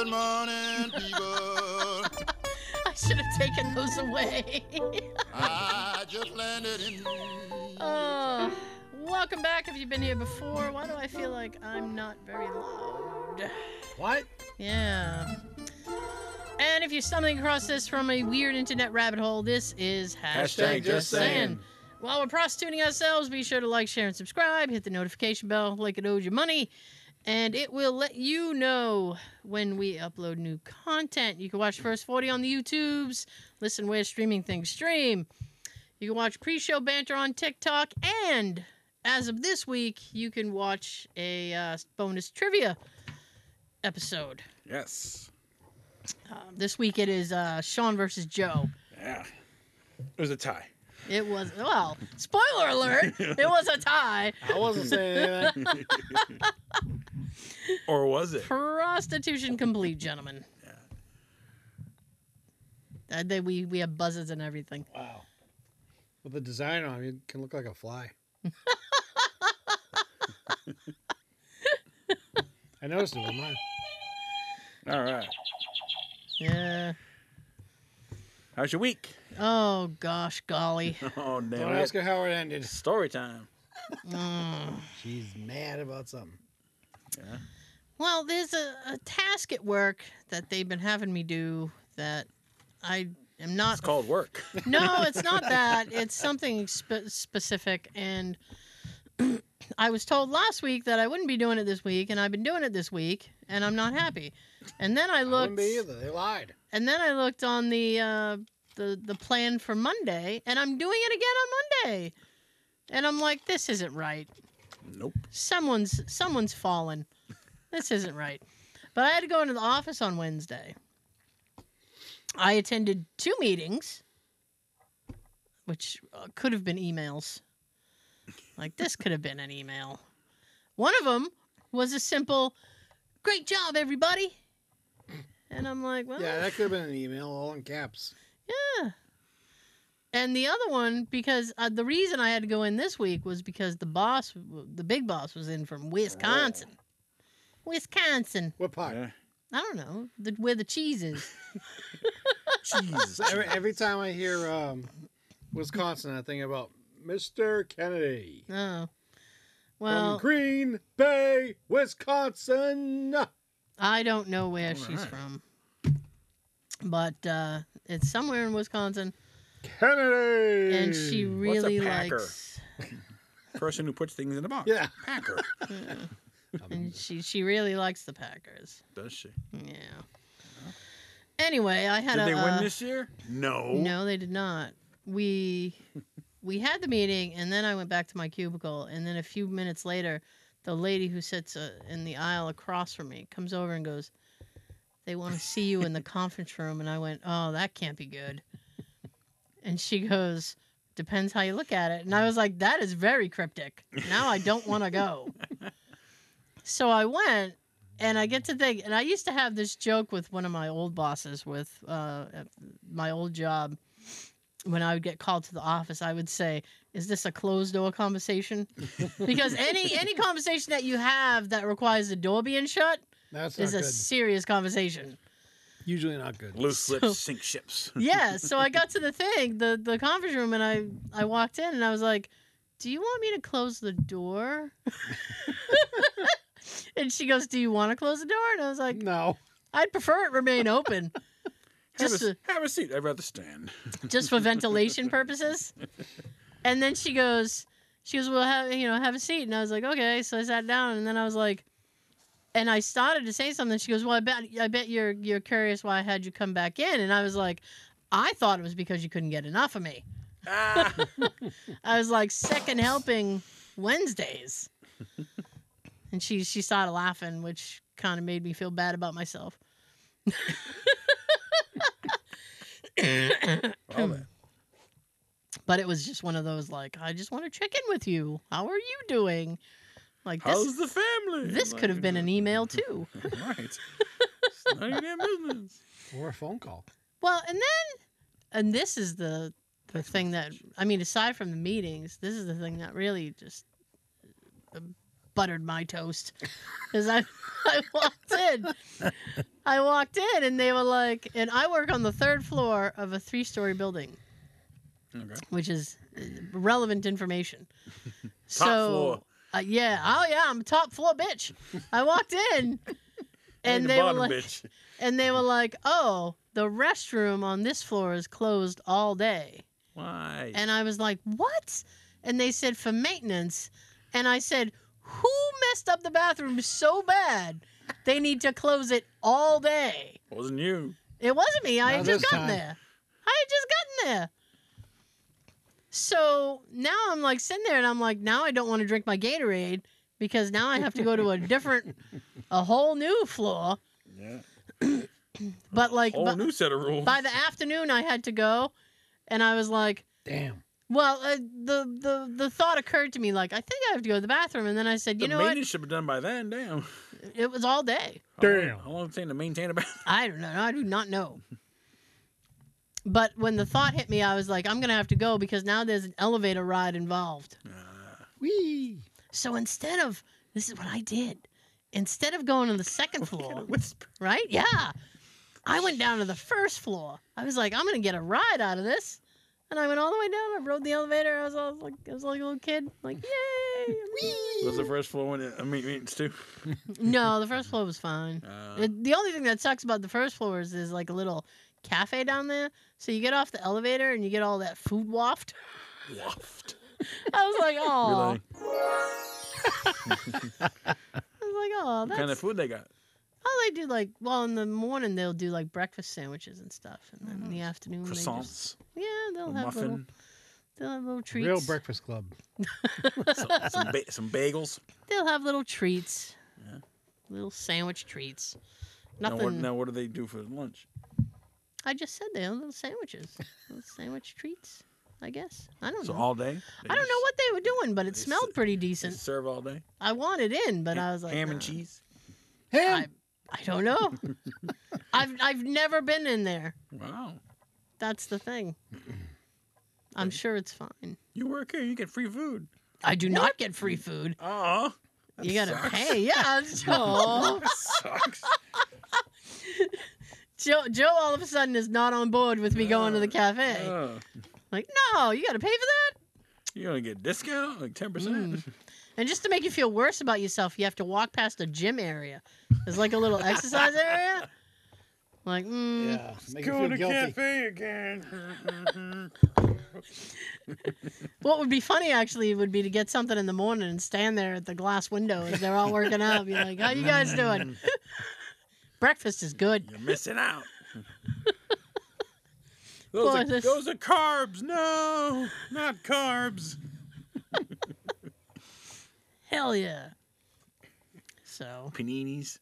morning, people. I should have taken those away. I just landed in. Welcome back. If you've been here before, why do I feel like I'm not very loud? What? Yeah. And if you're stumbling across this from a weird internet rabbit hole, this is Hashtag just saying. While we're prostituting ourselves, be sure to like, share, and subscribe. Hit the notification bell like it owes you money. And it will let you know when we upload new content. You can watch First 40 on the YouTubes. Listen where streaming things stream. You can watch pre-show banter on TikTok. And as of this week, you can watch a bonus trivia episode. Yes. This week it is Sean versus Joe. Yeah. It was a tie. It was, well, spoiler alert, it was a tie. I wasn't saying anything. Or was it? Prostitution complete, gentlemen. Yeah. We have buzzers and everything. Wow. With the design on, you can look like a fly. I noticed it with mine. All right. Yeah. How's your week? Oh, gosh, golly. Oh, damn Don't it. ask her how it ended. Story time. She's mad about something. Yeah. Well, there's a task at work that they've been having me do that I am not... It's called work. No, it's not that. It's something specific, and I was told last week that I wouldn't be doing it this week, and I've been doing it this week, and I'm not happy. And then I looked... Wouldn't be either. They lied. And then I looked on the plan for Monday, and I'm doing it again on Monday. And I'm like, this isn't right. Nope. Someone's fallen. This isn't right. But I had to go into the office on Wednesday. I attended 2 meetings, which could have been emails. Like, this could have been an email. One of them was a simple, great job, everybody. And I'm like, well... Yeah, that could have been an email, all in caps. Yeah. And the other one, because the reason I had to go in this week was because the big boss was in from Wisconsin. Oh. Wisconsin. What part? Yeah. I don't know. Where the cheese is. Jeez. Every time I hear Wisconsin, I think about Mr. Kennedy. Oh. From Well, Green Bay, Wisconsin. I don't know where she's right. from. But it's somewhere in Wisconsin. Kennedy. And she really packer? likes... Person who puts things in a box. Yeah. Packer. Yeah. And she really likes the Packers. Does she? Yeah. Anyway, I had Did they win this year? No. No, they did not. We had the meeting, and then I went back to my cubicle, and then a few minutes later, the lady who sits in the aisle across from me comes over and goes, "They want to see you in the conference room." And I went, "Oh, that can't be good." And she goes, "Depends how you look at it." And I was like, that is very cryptic. Now I don't want to go. So I went, and I get to think, and I used to have this joke with one of my old bosses with my old job. When I would get called to the office, I would say, "Is this a closed door conversation?" Because any conversation that you have that requires the door being shut That's not is a good. serious conversation. Usually not good. Loose lips sink ships. Yeah, so I got to the thing, the conference room, and I walked in, and I was like, "Do you want me to close the door?" And she goes, "Do you want to close the door?" And I was like, No. "I'd prefer it remain open." Have a seat. I'd rather stand. Just for ventilation purposes. And then she goes, "Well, have a seat." And I was like, "Okay." So I sat down, and then I was like, and I started to say something. She goes, "Well, I bet you're curious why I had you come back in." And I was like, "I thought it was because you couldn't get enough of me." Ah. I was like, second helping Wednesdays. And she started laughing, which kind of made me feel bad about myself. All that. But it was just one of those, like, I just want to check in with you. How are you doing? Like, How's the family? this could have been an email, too. Right. It's none of your damn business. Or a phone call. Well, and this is the thing that, I mean, aside from the meetings, this is the thing that really just buttered my toast. Because I walked in and they were like, and I work on the 3rd floor of a 3-story building, Okay. which is relevant information. Top floor. Yeah. Oh, yeah. I'm a top floor bitch. I walked in and Ain't the they were bottom like, bitch. and they were like, oh, the restroom on this floor is closed all day. Why? And I was like, what? And they said for maintenance. And I said, who messed up the bathroom so bad they need to close it all day? Wasn't you? It wasn't me. I Not had just this gotten time. there. I had just gotten there. So now I'm like sitting there and I'm like, now I don't want to drink my Gatorade because now I have to go to a whole new floor. Yeah. But like Whole new set of rules. by the afternoon I had to go and I was like, Damn. well, the thought occurred to me like, I think I have to go to the bathroom. And then I said, the you know what? maintenance should be done by then. Damn. It was all day. Damn. How long does it take to maintain a bathroom? I don't know. I do not know. But when the thought hit me, I was like, I'm going to have to go because now there's an elevator ride involved. Wee. So instead of, this is what I did. Instead of going to the 2nd floor, Whisper. right? Yeah. I went down to the 1st floor. I was like, I'm going to get a ride out of this. And I went all the way down. I rode the elevator. I was like a little kid. Like, yay. Was the first floor when it maintenance too? No, the 1st floor was fine. Uh, The only thing that sucks about the 1st floor is there's like a little cafe down there. So you get off the elevator and you get all that food waft. waft. I was like, oh. Really? I was like, oh, What that's. kind of food they got? Oh, they do like, well, in the morning they'll do like breakfast sandwiches and stuff. And then in the afternoon they just. Croissants. Yeah, A they'll have muffin. little treats. Real Breakfast Club. some bagels. They'll have little treats. Yeah. Little sandwich treats. Now Nothing. what do they do for lunch? I just said they have little sandwiches. Little sandwich treats, I guess. I don't So know. all day? I don't know what they were doing, but it they smelled s- pretty They decent. serve all day? I wanted in, but I was like, ham and nah. cheese? Ham. I don't know. I've never been in there. Wow. That's the thing. I'm sure it's fine. You work here, you get free food. I do not get free food. Oh. You gotta pay. Yeah. Joe. Sucks. Joe all of a sudden is not on board with me going to the cafe. Like, no, you gotta pay for that. You gonna get a discount? Like 10%? And just to make you feel worse about yourself, you have to walk past a gym area. There's like a little exercise area. Like, Yeah. Make you Go feel to guilty. cafe again. what would be funny actually would be to get something in the morning and stand there at the glass window as they're all working out. Be like, how you guys doing? Breakfast is good. You're missing out. Boy, Those are carbs. No, not carbs. Hell yeah. So, Paninis.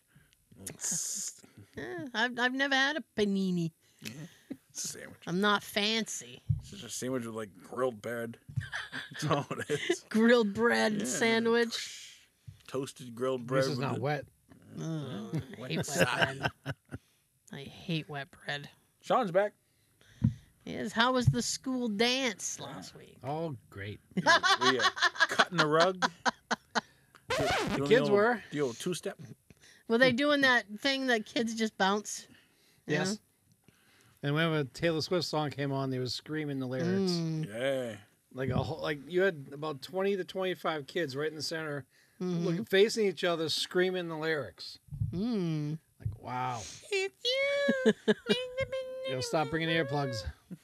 I've never had a panini. It's a sandwich. I'm not fancy. It's just a sandwich with like grilled bread. That's all it is. Grilled bread Yeah. sandwich. Toasted grilled bread. This is with not the- wet. Ugh, I hate wet Side. bread. I hate wet bread. Sean's back. Yes. How was the school dance last week? Oh, great. We cutting the rug. The kids were. The old two-step. Were they doing that thing that kids just bounce? Yeah? Yes. And whenever a Taylor Swift song came on, they was screaming the lyrics. Yeah. Like a whole, like you had about 20 to 25 kids right in the center, Mhm. looking, facing each other, screaming the lyrics. Mm. Like, wow. It's you. Yo, stop bringing earplugs.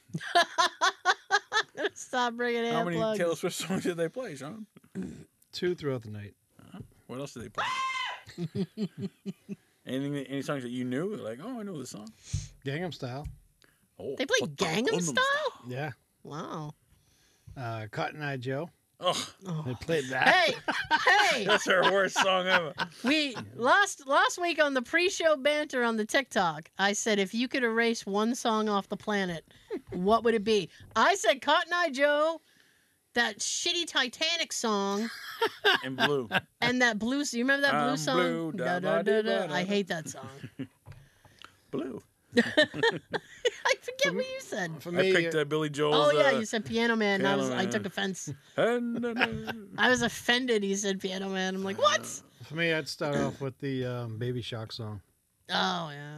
Stop bringing How many earplugs. Taylor Swift songs did they play, Sean? 2 throughout the night. What else did they play? Any songs that you knew? Like, oh, I know this song. Gangnam Style. Oh, They play what the Gangnam Style? Yeah. Wow. Cotton Eye Joe. Oh, Oh. They played that. Hey, hey! that's our worst song ever. We last week on the pre-show banter on the TikTok, I said if you could erase one song off the planet, what would it be? I said Cotton Eye Joe, that shitty Titanic song, In blue. and that blue. You remember that blue I'm song? blue, Da, da, da, da, da, da. da, I da. hate that song. Blue. I forget forget what you said. For I me, picked Billy Joel's. Oh yeah, you said Piano Man. And Piano I Man. took offense. Man. I was offended. He said Piano Man. I'm like, what? for me, I'd start off with the Baby Shark song. Oh yeah.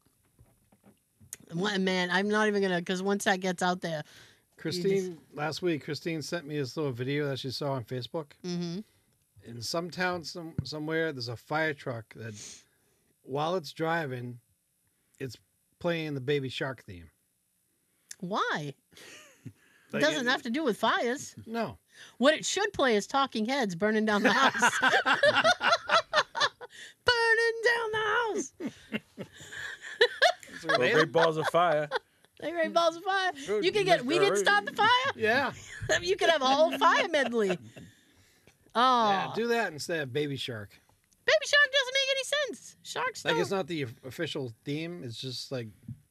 Man, I'm not even gonna because once that gets out there, Christine, last week, Christine sent me this little video that she saw on Facebook. hmm In some town somewhere, there's a fire truck that, while it's driving, it's playing the Baby Shark theme. why? It Like, doesn't have to do with fires. No. What it should play is Talking Heads burning down the house. Burning down the house. It's Well, related. Great Balls of Fire. They rain balls of fire. Good, You could get. We didn't Mr. start the fire. Yeah. You could have a whole fire medley. Oh, Yeah, do that instead of Baby Shark. Baby Shark doesn't make any sense. Sharks Like, don't. it's not the official theme. It's just, like,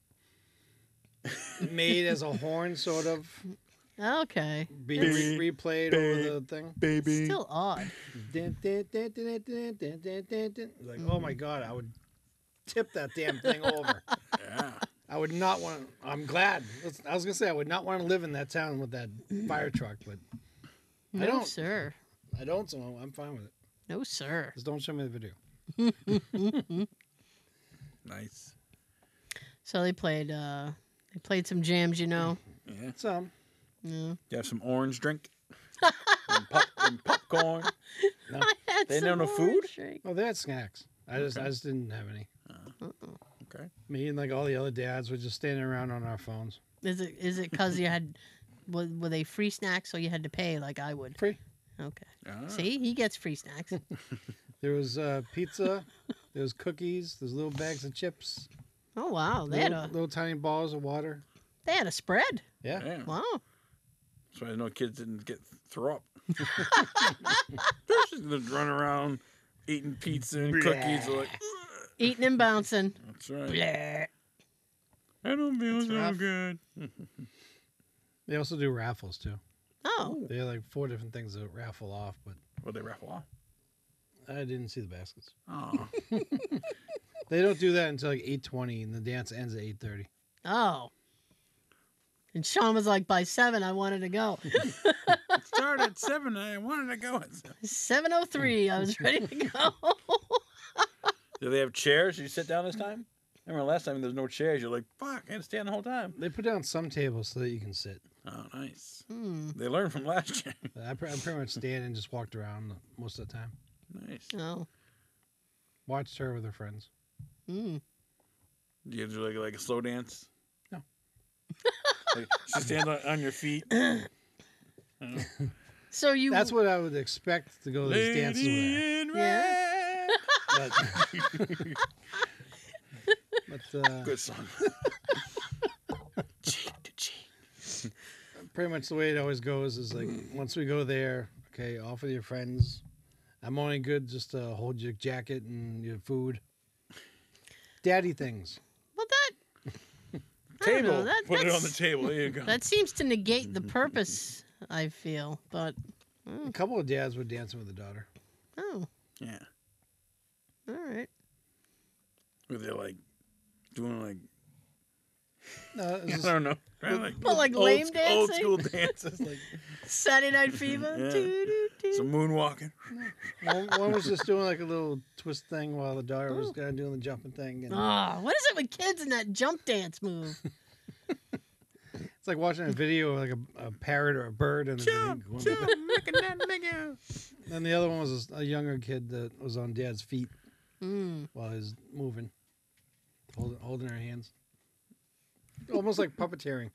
made as a horn, sort of, Okay. being Big, replayed big. over the thing. Baby. Still odd. Like, oh my God, I would tip that damn thing over. Yeah. I would not want. I'm glad. I was gonna say I would not want to live in that town with that fire truck, but No, don't. sir. I don't. So I'm fine with it. No, sir. Just don't show me the video. Nice. So they played some jams, you know. Yeah. So Yeah. You have some orange drink. and popcorn. no. I had They some know no food? orange drink. Oh, they had snacks. I just didn't have any. Okay. Me and like all the other dads were just standing around on our phones. Is it because you had were they free snacks so you had to pay like I would? Free. Okay. Ah. See, he gets free snacks. There was pizza. There was cookies. There's little bags of chips. Oh wow, they had Little tiny balls of water. a spread. Yeah. Damn. Wow. So I know kids didn't get throw up. Just run around eating pizza and cookies. Like, Eating and bouncing. that's right. Blah. I don't feel That's so rough. good. They also do raffles too. Oh. They have like 4 different things to raffle off, but Well, they raffle off. I didn't see the baskets. Oh. They don't do that until like 8:20, and the dance ends at 8:30. Oh. And Sean was like, by 7, I wanted to go. Start at 7. I wanted to go. 7:03, I was ready to go. Do they have chairs? You sit down this time? I remember last time there's no chairs. You're like, fuck, I had to stand the whole time. They put down some tables so that you can sit. Oh, nice. Hmm. They learned from last year. I pretty much stand and just walked around most of the time. Nice. Oh. Watched her with her friends. Hmm. Do you do like a slow dance? No. Like, she stands on your feet. So you. That's what I would expect to go to these dances with. Lady in Yeah. red. But Good song. Cheek to cheek. pretty much the way it always goes is like once we go there, okay, off with your friends. I'm only good just to hold your jacket and your food. Daddy things. Well, that. I don't know, Table. Put it on the that's- table. There you go. That seems to negate the purpose, I feel. But, A couple of dads were dancing with the daughter. oh, Yeah. all right. Were they like doing like No, it was I just, don't know. Kinda like Well, like old, lame old dancing? school dances, like Saturday Night Fever. Yeah. Doo-doo-doo. some moonwalking. one was just doing like a little twist thing while the daughter was kind of doing the jumping thing. And Ah, what is it with kids and that jump dance move? it's like watching a video of like a parrot or a bird. And Jump, jump, making that nigga. And the other one was a younger kid that was on dad's feet Mm. while he was moving, holding her hands. Almost like puppeteering.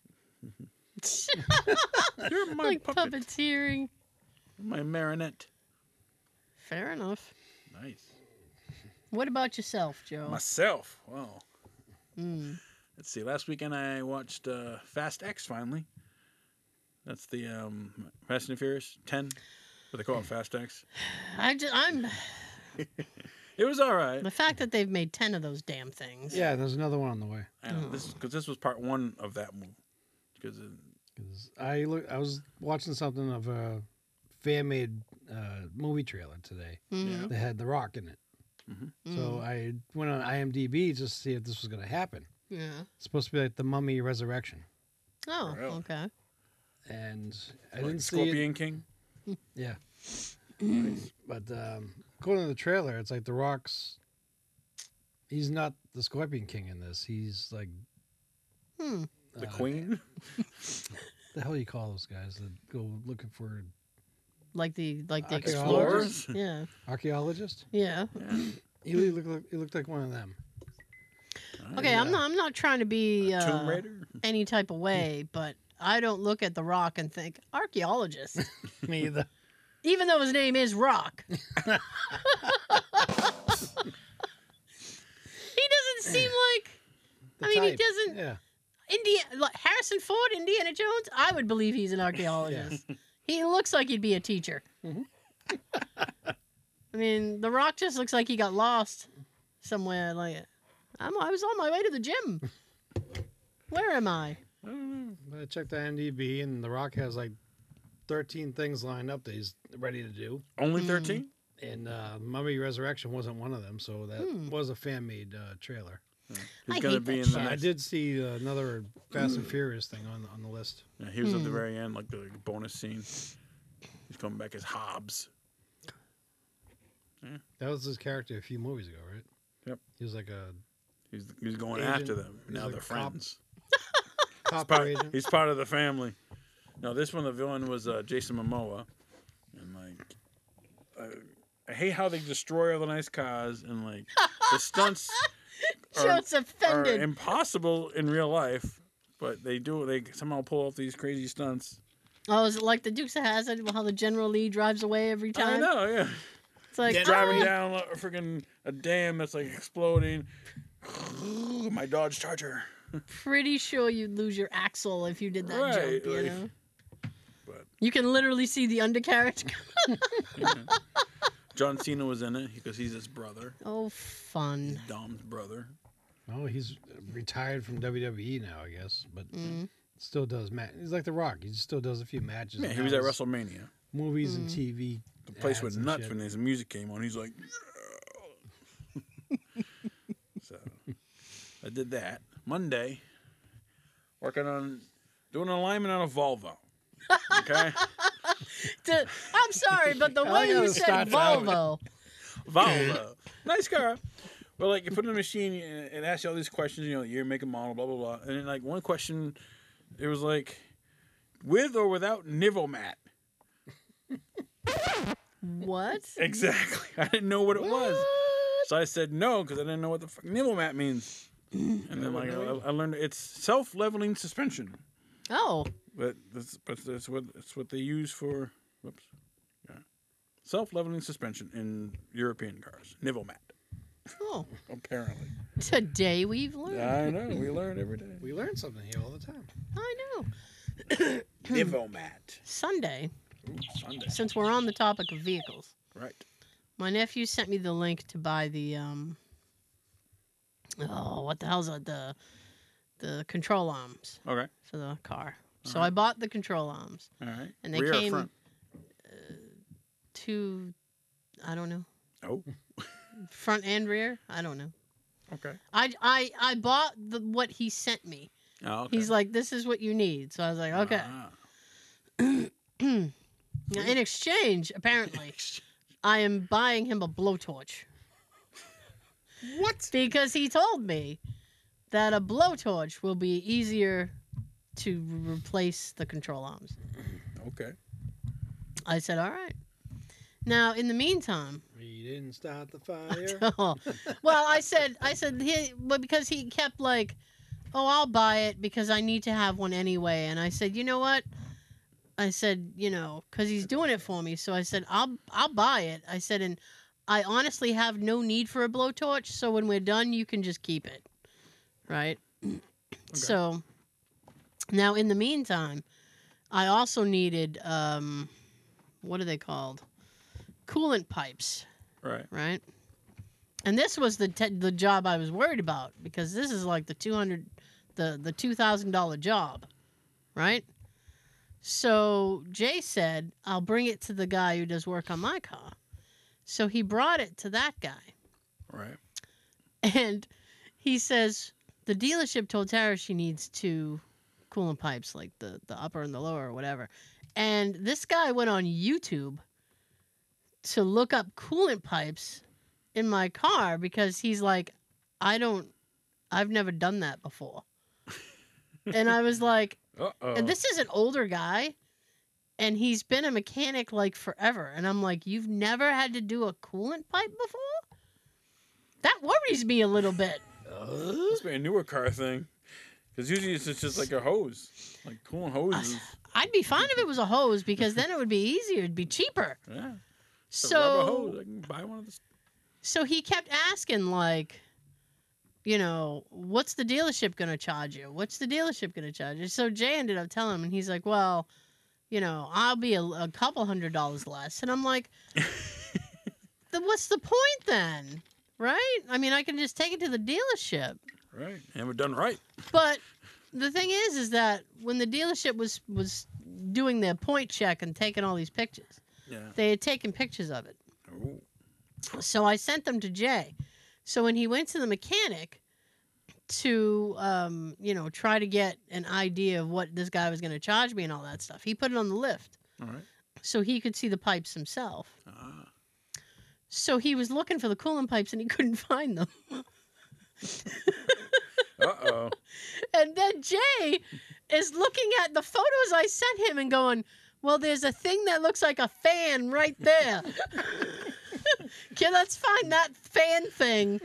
You're my Like puppet. puppeteering. My marionette. Fair enough. Nice. What about yourself, Joe? Myself. Wow. Mm. Let's see. Last weekend I watched Fast X finally. That's the Fast and Furious 10. What they call it, Fast X. I'm It was all right. the fact that they've made 10 of those damn things. Yeah, there's another one on the way. I know, this was part 1 of that movie. Because 'Cause I was watching something of a fan-made movie trailer today. Mhm. Yeah. That had The Rock in it. Mhm. So I went on IMDb just to see if this was going to happen. Yeah. It's supposed to be like the Mummy Resurrection, Oh, Really? okay. and I Like didn't see it. Scorpion King. Yeah. But according to the trailer, it's like The Rock's. He's not the Scorpion King in this. He's like Hmm. The Queen. the hell you call those guys that go looking for Like the Archaeologists? explorers. Yeah. archaeologist? Yeah. He looked like one of them. Okay, I'm not trying to be Tomb Raider. any type of way, but I don't look at The Rock and think archaeologist, Me either. even though his name is Rock. He doesn't seem like. The I mean, he type. doesn't. Yeah. Like Harrison Ford, Indiana Jones. I would believe he's an archaeologist. He looks like he'd be a teacher. Mhm. I mean, The Rock just looks like he got lost somewhere. Like, I was on my way to the gym. Where am I? I don't know. I checked the IMDb, and The Rock has like 13 things lined up that he's ready to do. Only 13. And Mummy Resurrection wasn't one of them, so that Hmm. was a fan-made trailer. He's I gonna hate be that in the shit. I next. did see another Fast and Furious thing on the list. Yeah, he was at the very end, like the bonus scene. He's coming back as Hobbs. That was his character a few movies ago, right? Yep. He was like a He's going Agent. after them. He's Now like they're a cop. friends. copper agent. He's part of the family. No, this one the villain was Jason Momoa, and like I hate how they destroy all the nice cars and like the stunts are, Joe's are offended. impossible in real life, but they do. They somehow pull off these crazy stunts. Oh, is it like the Dukes of Hazzard? How the General Lee drives away every I time? know, yeah. It's like Driving "Ah." down a freaking a dam that's like exploding. My Dodge Charger. Pretty sure you'd lose your axle if you did that Right, jump, you like- know? But You can literally see the undercarriage. John Cena was in it because he's his brother, Oh, fun. Dom's brother. Oh, he's retired from WWE now, I guess, but Mm. still does He's like The Rock. He still does a few matches. Yeah, and he was at does WrestleMania. movies and TV. The place ads went and nuts shit. when his music came on. He's like, so I did that Monday, working on doing an alignment on a Volvo. Okay, I'm sorry, but the I way like how you it said starts out. Volvo, Volvo, nice car. Well, like you put it in a machine and it asks you all these questions, you know, year, make, and model, blah blah blah. And then like one question, it was like, with or without Nivomat. what? Exactly. I didn't know what it was. So I said no because I didn't know what the fuck Nivomat means. And then like I learned it's self-leveling suspension. Oh, But that's what they use for. Whoops. Yeah. Self-leveling suspension in European cars. Nivomat. oh. Apparently. Today we've learned. Yeah, I know. We learn every day. We learn something here all the time. I know. Nivomat. Sunday, Ooh, Sunday. since we're on the topic of vehicles, Right. my nephew sent me the link to buy the oh, what the hell's it? The control arms Okay. for the car. So Uh-huh. I bought the control arms. All right. And they Rear or came- front? Two, I don't know, Oh. front and rear. I don't know. Okay. I bought what he sent me. Oh, okay. He's like, this is what you need. So I was like, okay. Ah. Now, in exchange, apparently, I am buying him a blowtorch. What? Because he told me that a blowtorch will be easier to replace the control arms. Okay. I said, all right. Now, in the meantime, We didn't start the fire. well, I said, well, because he kept like, oh, I'll buy it because I need to have one anyway. And I said, you know what? I said, you know, because he's doing it for me. So I said, I'll buy it. I said, and I honestly have no need for a blowtorch. So when we're done, you can just keep it. Right? So now in the meantime, I also needed, what are they called? Coolant pipes. Right. Right? And this was the job I was worried about because this is like the $2,000 job, right? So Jay said, I'll bring it to the guy who does work on my car. So he brought it to that guy. Right. And he says, the dealership told Tara she needs 2 coolant pipes, like the upper and the lower or whatever. And this guy went on YouTube to look up coolant pipes in my car because he's like, I've never done that before. And I was like, Uh-oh. and this is an older guy, and he's been a mechanic like forever. And I'm like, you've never had to do a coolant pipe before? That worries me a little bit. Must be a newer car thing. Because usually it's just like a hose. Like coolant hoses. I'd be fine if it was a hose because then it would be easier. It'd be cheaper. Yeah. It's a rubber So, hose. I can buy one of the... so he kept asking, like, you know, what's the dealership going to charge you? What's the dealership going to charge you? So Jay ended up telling him, and he's like, well, you know, I'll be a couple $100 less. And I'm like, then what's the point then? Right? I mean, I can just take it to the dealership. Right. And we're done right. But the thing is that when the dealership was doing their point check and taking all these pictures, Yeah. they had taken pictures of it. Ooh. So I sent them to Jay. So when he went to the mechanic to, you know, try to get an idea of what this guy was going to charge me and all that stuff, he put it on the lift All right. so he could see the pipes himself. Ah. So he was looking for the coolant pipes and he couldn't find them. Uh-oh. And then Jay is looking at the photos I sent him and going, well, there's a thing that looks like a fan right there. Okay, let's find that fan thing.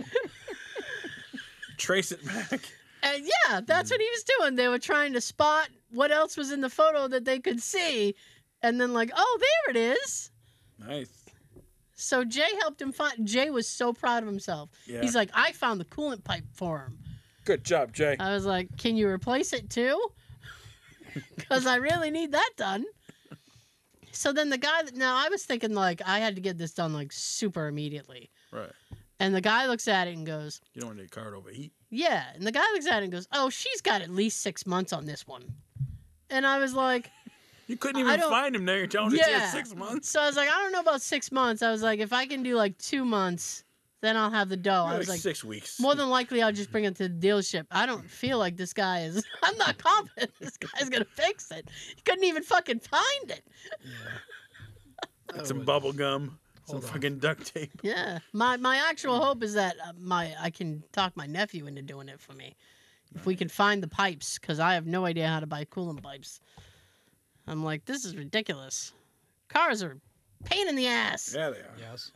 Trace it back. And yeah, that's what he was doing. They were trying to spot what else was in the photo that they could see. And then like, oh, there it is. Nice. So Jay helped him find. Jay was so proud of himself. Yeah. He's like, I found the coolant pipe for him. Good job, Jay. I was like, can you replace it too? Because I really need that done. So then the guy, now I was thinking like I had to get this done like super immediately. Right. And the guy looks at it and goes, You don't want your car to overheat. yeah. And the guy looks at it and goes, oh, she's got at least 6 months on this one. And I was like, You couldn't I even don't- find him there. You're telling us he had 6 months. So I was like, I don't know about 6 months. I was like, if I can do like 2 months, then I'll have the dough. I Like was like, 6 weeks. more than likely, I'll just bring it to the dealership. I don't feel like this guy is. I'm not confident this guy's gonna fix it. He couldn't even fucking find it. Some bubble gum. Some Hold on. fucking duct tape. Yeah, my actual hope is that I can talk my nephew into doing it for me. If we can find the pipes, because I have no idea how to buy coolant pipes. I'm like, this is ridiculous. Cars are a pain in the ass. Yeah, they are. Yes.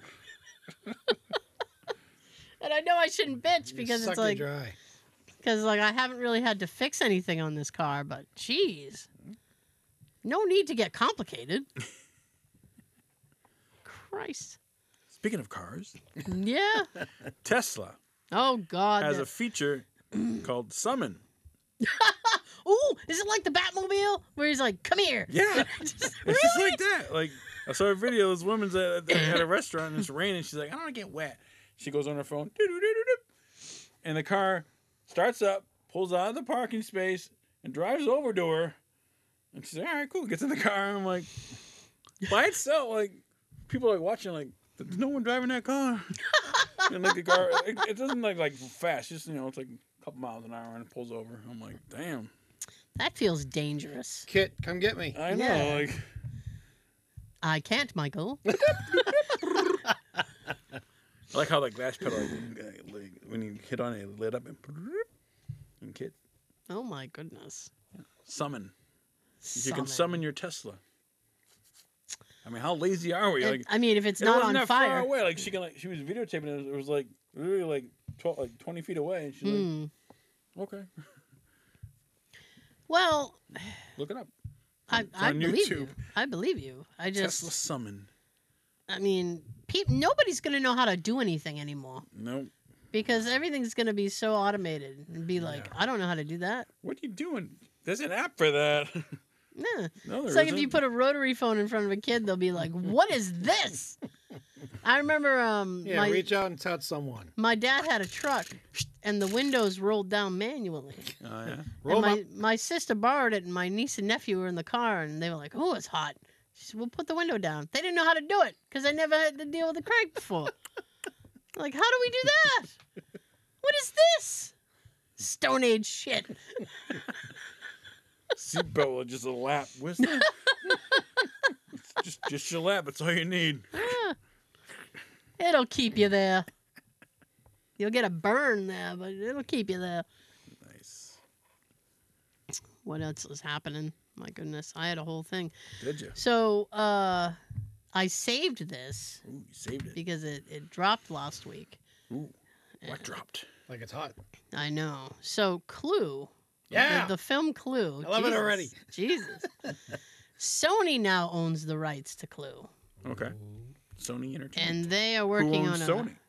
And I know I shouldn't bitch because Suck it's it like, dry. because like I haven't really had to fix anything on this car, but geez, no need to get complicated. Christ. Speaking of cars, Yeah. Tesla Oh God. has a feature called Summon. Ooh, is it like the Batmobile where he's like, "Come here"? Yeah. Just- It's just like that. Like I saw a video. This woman's at a restaurant and it's raining. She's like, I don't want to get wet. She goes on her phone, and the car starts up, pulls out of the parking space, and drives over to her. And she's like, all right, cool. Gets in the car, and I'm like, by itself, like people are like watching, like there's no one driving that car. And like the car, it doesn't like fast. Just it's like a couple miles an hour, and it pulls over. I'm like, damn. That feels dangerous. Kit, come get me. I know, Yeah. like. I can't, Michael. I like how the glass pedal, like, when you hit on it, it lit up and kid. Oh my goodness. Summon. You can summon your Tesla. I mean, how lazy are we? And, Like, I mean, if it's it not wasn't on that far fire. away. Like she was videotaping it. It was like literally like 20 feet away. And she's Hmm. like, okay, Well, look it up. I on believe YouTube. you. I believe you. I just, Tesla Summon. I mean, nobody's gonna know how to do anything anymore No, because everything's gonna be so automated and be like, I don't know how to do that. what are you doing? There's an app for that. Nah. No, It's there like if isn't. you put a rotary phone in front of a kid, they'll be like, "What is this?" I remember Yeah, reach out and touch someone. my dad had a truck, and the windows rolled down manually. Oh, yeah. Roll And 'em my sister borrowed it, and my niece and nephew were in the car, and they were like, "Oh, it's hot." She said, "Well, put the window down." They didn't know how to do it because they never had to deal with a crank before. Like, how do we do that? What is this? Stone Age shit. Seatbelt or just a lap. Where's that? just your lap. That's all you need. It'll keep you there. You'll get a burn there, but it'll keep you there. Nice. What else is happening? My goodness, I had a whole thing. Did you? So, I saved this Ooh, you saved it. because it dropped last week. Ooh, what dropped? Like it's hot. I know. So, Clue. Yeah. The film Clue. I love it already. Jesus. Sony now owns the rights to Clue. Okay. Sony Entertainment. And they are Who working owns on Sony?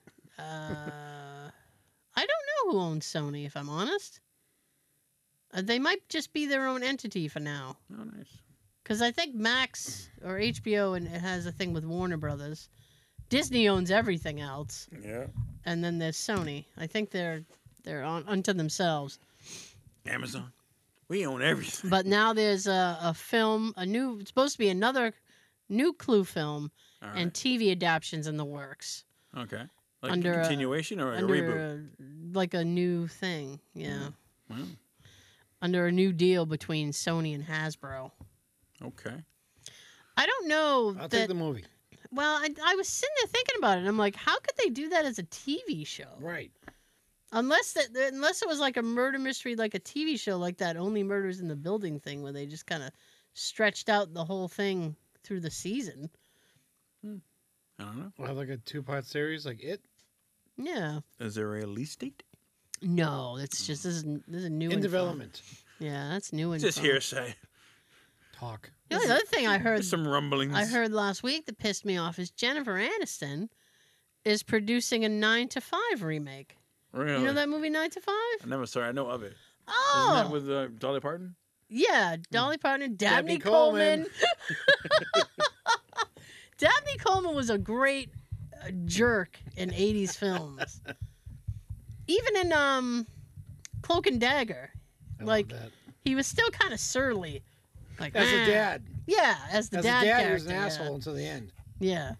I don't know who owns Sony, if I'm honest. They might just be their own entity for now. Oh, nice. Because I think Max or HBO and it has a thing with Warner Brothers. Disney owns everything else, Yeah. and then there's Sony. I think they're on unto themselves. Amazon. We own everything. But now there's a film, it's supposed to be another new Clue film All and right. TV adaptions in the works. Okay. Like under a a- continuation or a Under reboot? like a new thing, yeah. Wow. Under a new deal between Sony and Hasbro. Okay. I don't know I'll that. take the movie. Well, I was sitting there thinking about it. And I'm like, how could they do that as a TV show? Right. Unless it was like a murder mystery, like a TV show, like that Only Murders in the Building thing, where they just kind of stretched out the whole thing through the season. I don't know. We'll have like a 2-part series, like it. Yeah. Is there a release date? No, it's just this is a new In info. development. Yeah, that's new info. Just hearsay. Talk. The only other thing I heard There's some rumblings. last week that pissed me off is Jennifer Aniston is producing a 9 to 5 remake. Really? You know that movie 9 to 5? I never saw it. I know of it. Oh, Isn't that with Dolly Parton? yeah, Dolly Parton, Dabney Dabney Coleman. Coleman. Dabney Coleman was a great jerk in 80s films. Even in Cloak and Dagger, I like love that. he was still kind of surly. Like As a "Ah." dad. Yeah, as the As dad a dad, character. he was an yeah. asshole until the end. Yeah.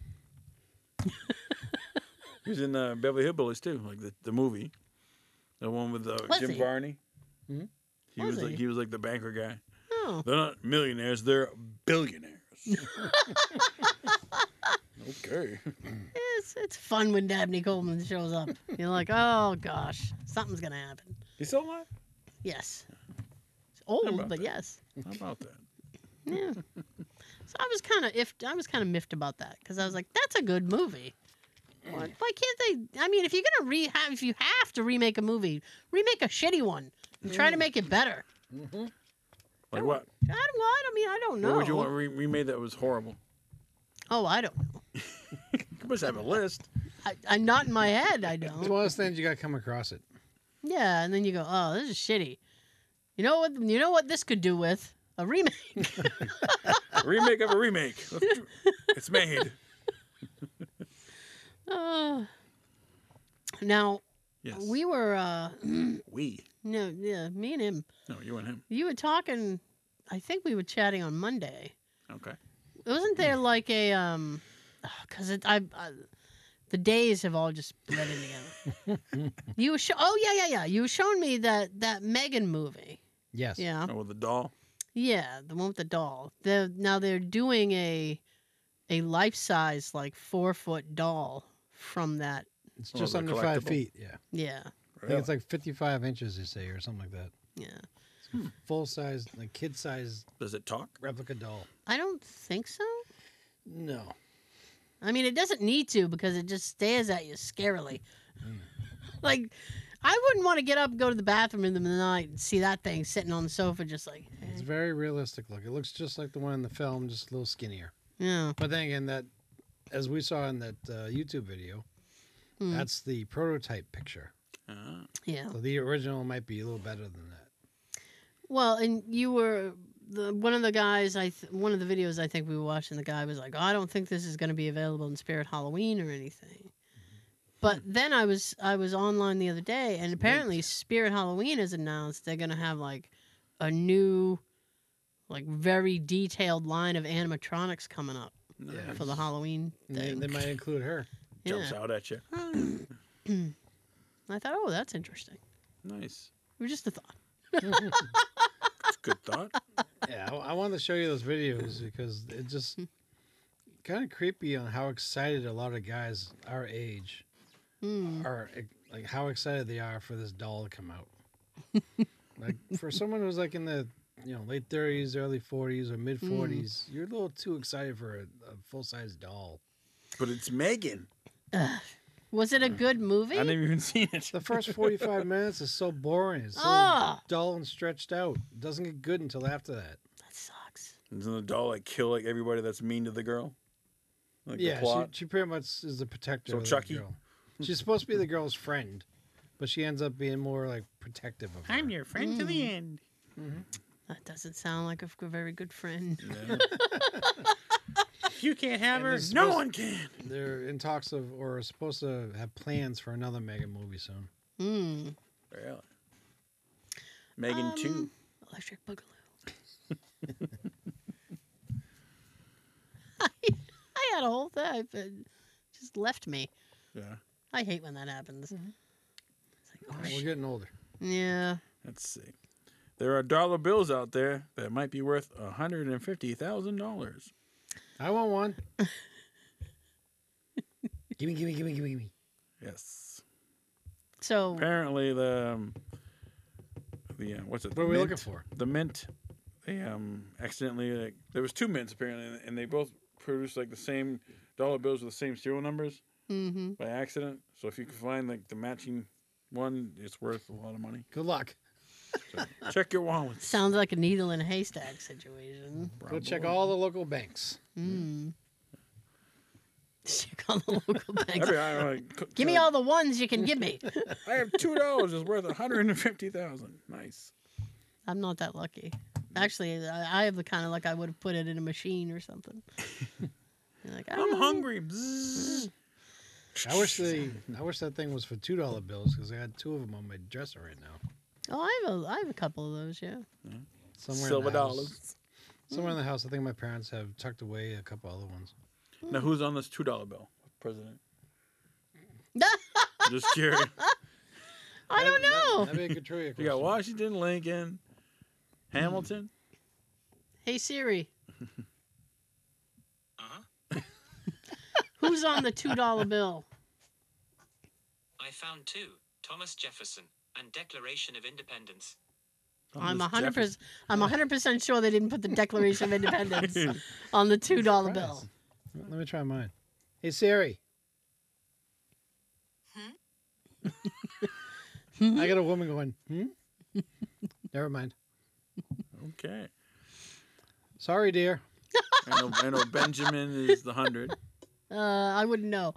He was in Beverly Hillbillies too, like the movie, the one with Was Jim he? Varney. Hmm? He Was was like he? he was like the banker guy. Oh. They're not millionaires; they're billionaires. Okay. It's fun when Dabney Coleman shows up. You're like, oh gosh, something's gonna happen. He's still alive? Yes. It's old, about but that? yes. How about that? Yeah. So I was kind of miffed about that because I was like, that's a good movie. Why can't they? I mean, if you're gonna if you have to remake a movie, remake a shitty one and try to make it better. Like what? I don't know. What would you want remade that was horrible? Oh, I don't know. You must have a list. I'm not in my head. I It's don't. one of those things you got to come across it. Yeah, and then you go, oh, this is shitty. You know what? You know what this could do with a remake. A remake of a remake. It's made. Now Yes. we were We. no, yeah, me and him. No, you and him. You were talking. I think we were chatting on Monday. Okay. Wasn't there like a because the days have all just blended together. You were yeah. You were showing me that Megan movie. Yes. Yeah, Oh, with the doll. yeah, the one with the doll. They're doing a life size like 4-foot doll from that. It's Oh, just the under collectible? 5 feet. Yeah. Yeah, I think it's like 55 inches, they say, or something like that. yeah. Full size, like kid size Does it talk? replica doll. I don't think so. No. I mean, it doesn't need to because it just stares at you scarily. Like, I wouldn't want to get up and go to the bathroom in the middle of the night and see that thing sitting on the sofa just like, It's very realistic look. It looks just like the one in the film, just a little skinnier. yeah. But then again, that, as we saw in that YouTube video, that's the prototype picture. Yeah. So the original might be a little better than that. Well, and you were one of the guys. One of the videos I think we were watching. The guy was like, "Oh, I don't think this is going to be available in Spirit Halloween or anything." But then I was online the other day, and apparently Spirit Halloween has announced they're going to have like a new, like very detailed line of animatronics coming up Yeah. for the Halloween thing. They might include her. Jumps Yeah. out at you. I thought, oh, that's interesting. Nice. It was just a thought. It's a good thought. Yeah, I wanted to show you those videos because it just kind of creepy on how excited a lot of guys our age are, like how excited they are for this doll to come out. Like for someone who's like in the late 30s, early 40s, or mid 40s, you're a little too excited for a full size doll. But it's Megan. Was it a good movie? I never even seen it. The first 45 minutes is so boring. It's so Ah. dull and stretched out. It doesn't get good until after that. That sucks. Doesn't the doll like kill like everybody that's mean to the girl? Like the Yeah, plot? she pretty much is the protector. So of the Chucky? girl. She's supposed to be the girl's friend, but she ends up being more like protective of her. your friend to the end. That doesn't sound like a very good friend. You can't have And her. it's No supposed- one can. They're in talks of, or are supposed to have plans for another Megan movie soon. Mm. Really? Megan 2. Electric Boogaloo. I had a whole thing. It just left me. Yeah. I hate when that happens. It's like, oh, We're shit. getting older. Yeah. Let's see. There are dollar bills out there that might be worth $150,000. I want one. gimme. Yes. So, Apparently the what's it? What are we Mint? looking for? The Mint. They accidentally like there was 2 mints apparently, and they both produced like the same dollar bills with the same serial numbers by accident. So if you can find like the matching one, it's worth a lot of money. Good luck. So check your wallets. sounds like a needle in a haystack situation. Go check all the local banks. Check on the local banks. Give me I all the ones you can give me. have $2. It's worth $150,000. Nice. I'm not that lucky. Actually, I have the kind of luck I would have put it in a machine or something. You're like, I'm hungry. Bzzz. I wish that thing was for $2 bills because I had 2 of them on my dresser right now. Oh, I have a couple of those. Yeah. Somewhere in Silver the house. dollars. Somewhere in the house, I think my parents have tucked away a couple other ones. Now who's on this $2 bill? President. Just curious. I don't know. That'd be a good trivia You question. got Washington, Lincoln, Hamilton. Hey Siri. Who's on the $2 bill? I found 2, Thomas Jefferson and Declaration of Independence. I'm Thomas 100%. Jefferson. I'm 100% sure they didn't put the Declaration of Independence on the $2 bill. Let me try mine. Hey Siri. I got a woman going, Never mind. Okay. Sorry, dear. I know Benjamin is the 100. I wouldn't know.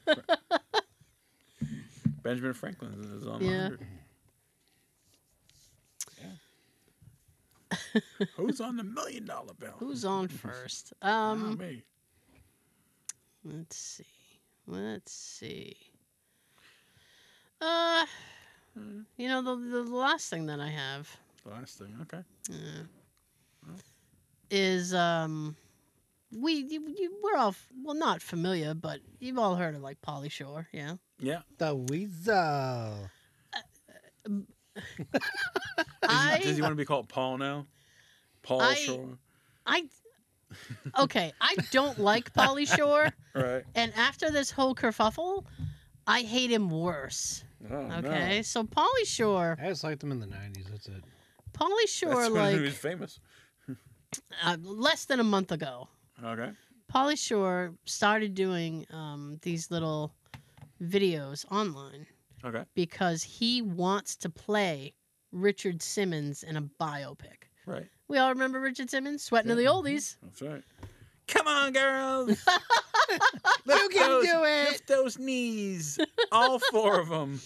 Benjamin Franklin is on the Yeah. 100. Who's on the $1 million bill? Who's on first? Not me. Let's see. The last thing that I have The last thing. Okay. is we're all not familiar, but you've all heard of like Pauly Shore, yeah. Yeah. The weasel. Does he want to be called Paul now? Paul Shore. I don't like Pauly Shore, Right. and after this whole kerfuffle, I hate him worse. Oh, Okay, so Pauly Shore, I just liked them in the 90s. That's it. Pauly Shore, That's when he was like famous. less than a month ago, Okay. Pauly Shore started doing these little videos online Okay. because he wants to play Richard Simmons in a biopic. Right. We all remember Richard Simmons, Sweating to the Oldies. That's right. Come on, girls. You can do it. Lift those knees. All 4 of them.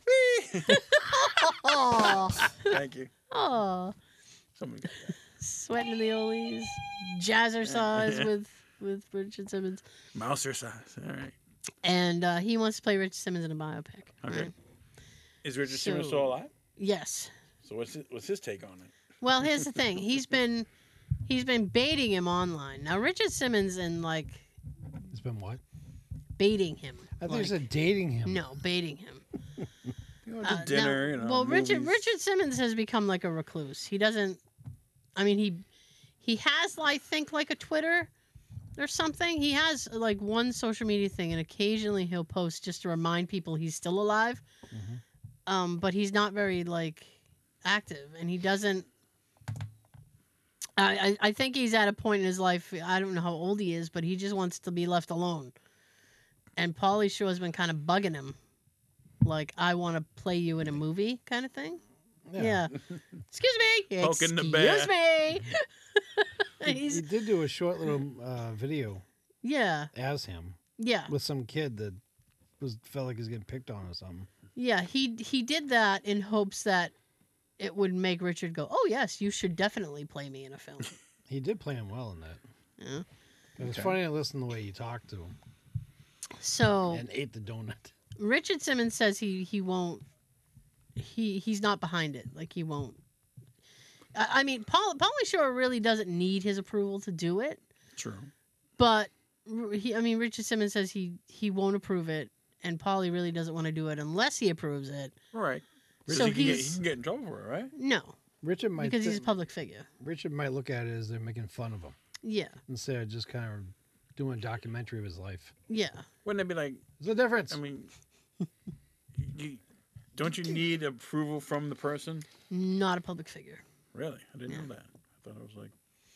Oh, Thank you. oh, Somebody got that. Sweating to the Oldies, Jazzercise with Richard Simmons, Mouser size. All right. and he wants to play Richard Simmons in a biopic. Okay. Right? Is Richard So- Simmons still alive? Yes. So what's his take on it? Well, here's the thing. He's been baiting him online. Now Richard Simmons and like It's been what? baiting him. I thought you like- said dating him. No, baiting him. to dinner, Well, movies. Richard Simmons has become like a recluse. He doesn't. I mean, he has, I think, like a Twitter or something. He has like one social media thing, and occasionally he'll post just to remind people he's still alive. But he's not very like active, and he doesn't. I think he's at a point in his life. I don't know how old he is, but he just wants to be left alone. And Pauly Shore has been kind of bugging him, like, I want to play you in a movie, kind of thing. Yeah. Excuse me. Poking the bear. Excuse me. He did do a short little video Yeah. as him Yeah. with some kid that felt like he was getting picked on or something. Yeah. He did that in hopes that it would make Richard go, oh, yes, you should definitely play me in a film. He did play him well in that. Yeah. It was funny to listen to the way he talked to him So and ate the donut. Richard Simmons says he won't. He's not behind it. Like, he won't. I mean, Pauly Shore really doesn't need his approval to do it. True. But Richard Simmons says he won't approve it, and Pauly really doesn't want to do it unless he approves it. Right. So he he's can get in trouble for it, right? no, Richard might because he's a public figure. Richard might look at it as they're making fun of him Yeah, instead of just kind of doing a documentary of his life. yeah. Wouldn't it be like? There's a difference. I mean, don't you need approval from the person? Not a public figure. Really, I didn't know that. I thought it was like,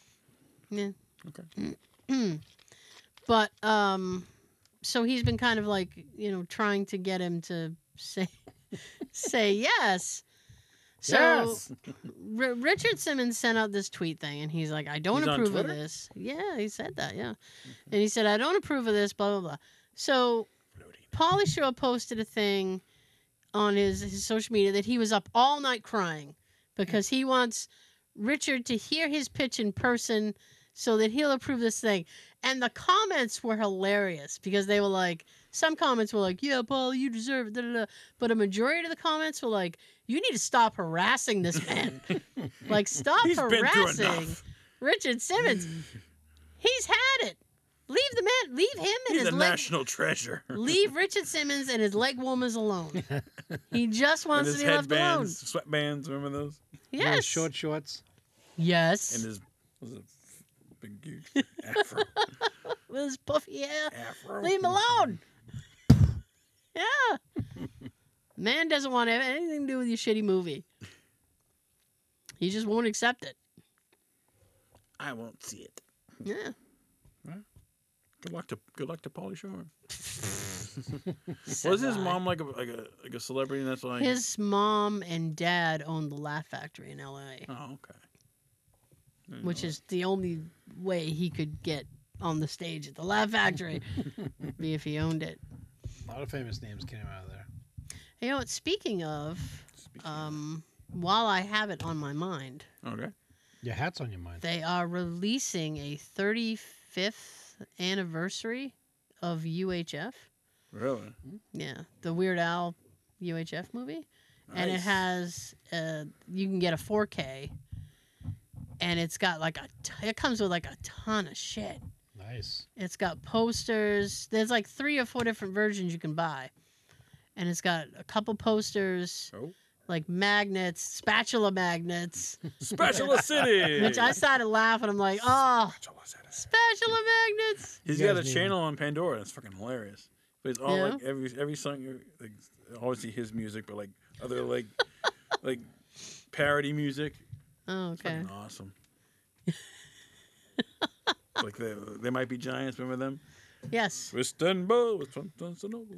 Yeah. okay. But so he's been kind of like, trying to get him to say yes. So Yes. Richard Simmons sent out this tweet thing, and he's like, I don't He's on approve of Twitter? this. Yeah, he said that, yeah. And he said, I don't approve of this, blah, blah, blah. So Pauly Shore posted a thing on his social media that he was up all night crying because he wants Richard to hear his pitch in person so that he'll approve this thing. And the comments were hilarious because they were like, some comments were like, yeah, Paul, you deserve it. Da, da, da. But a majority of the comments were like, you need to stop harassing this man. Like, stop He's been through harassing enough. Richard Simmons. He's had it. Leave him and He's his a leg. national treasure. Leave Richard Simmons and his leg warmers alone. He just And wants his to be left alone. headbands, sweatbands. Remember those? Little Yes. short shorts. Yes. And his was a big huge afro. With his puffy hair. Afro. Leave him alone. Yeah. Man doesn't want to have anything to do with your shitty movie. He just won't accept it. I won't see it. Yeah. Good luck to Pauly Shore. Was his mom like a celebrity? And that's like His mom and dad owned the Laugh Factory in L.A., Oh, okay. which is the only way he could get on the stage at the Laugh Factory, be if he owned it. A lot of famous names came out of there. You know what? Speaking of, while I have it on my mind, Okay. Your hat's on your mind. they are releasing a 35th anniversary of UHF. Really? Yeah, the Weird Al UHF movie, and it Nice. has you can get a 4K, and it's got like it comes with like a ton of shit. Nice. It's got posters. There's like 3 or 4 different versions you can buy, and it's got a couple posters, Oh. like magnets, spatula magnets, Spatula City. which I started laughing. I'm like, oh, spatula magnets. He's You got a guys need channel on Pandora. That's fucking hilarious. But it's all Yeah. like every song. Like, obviously his music, but like other like like parody music. Oh, It's okay. fucking awesome. Like they might be giants. Remember them? Yes. Twist and bow with something so noble.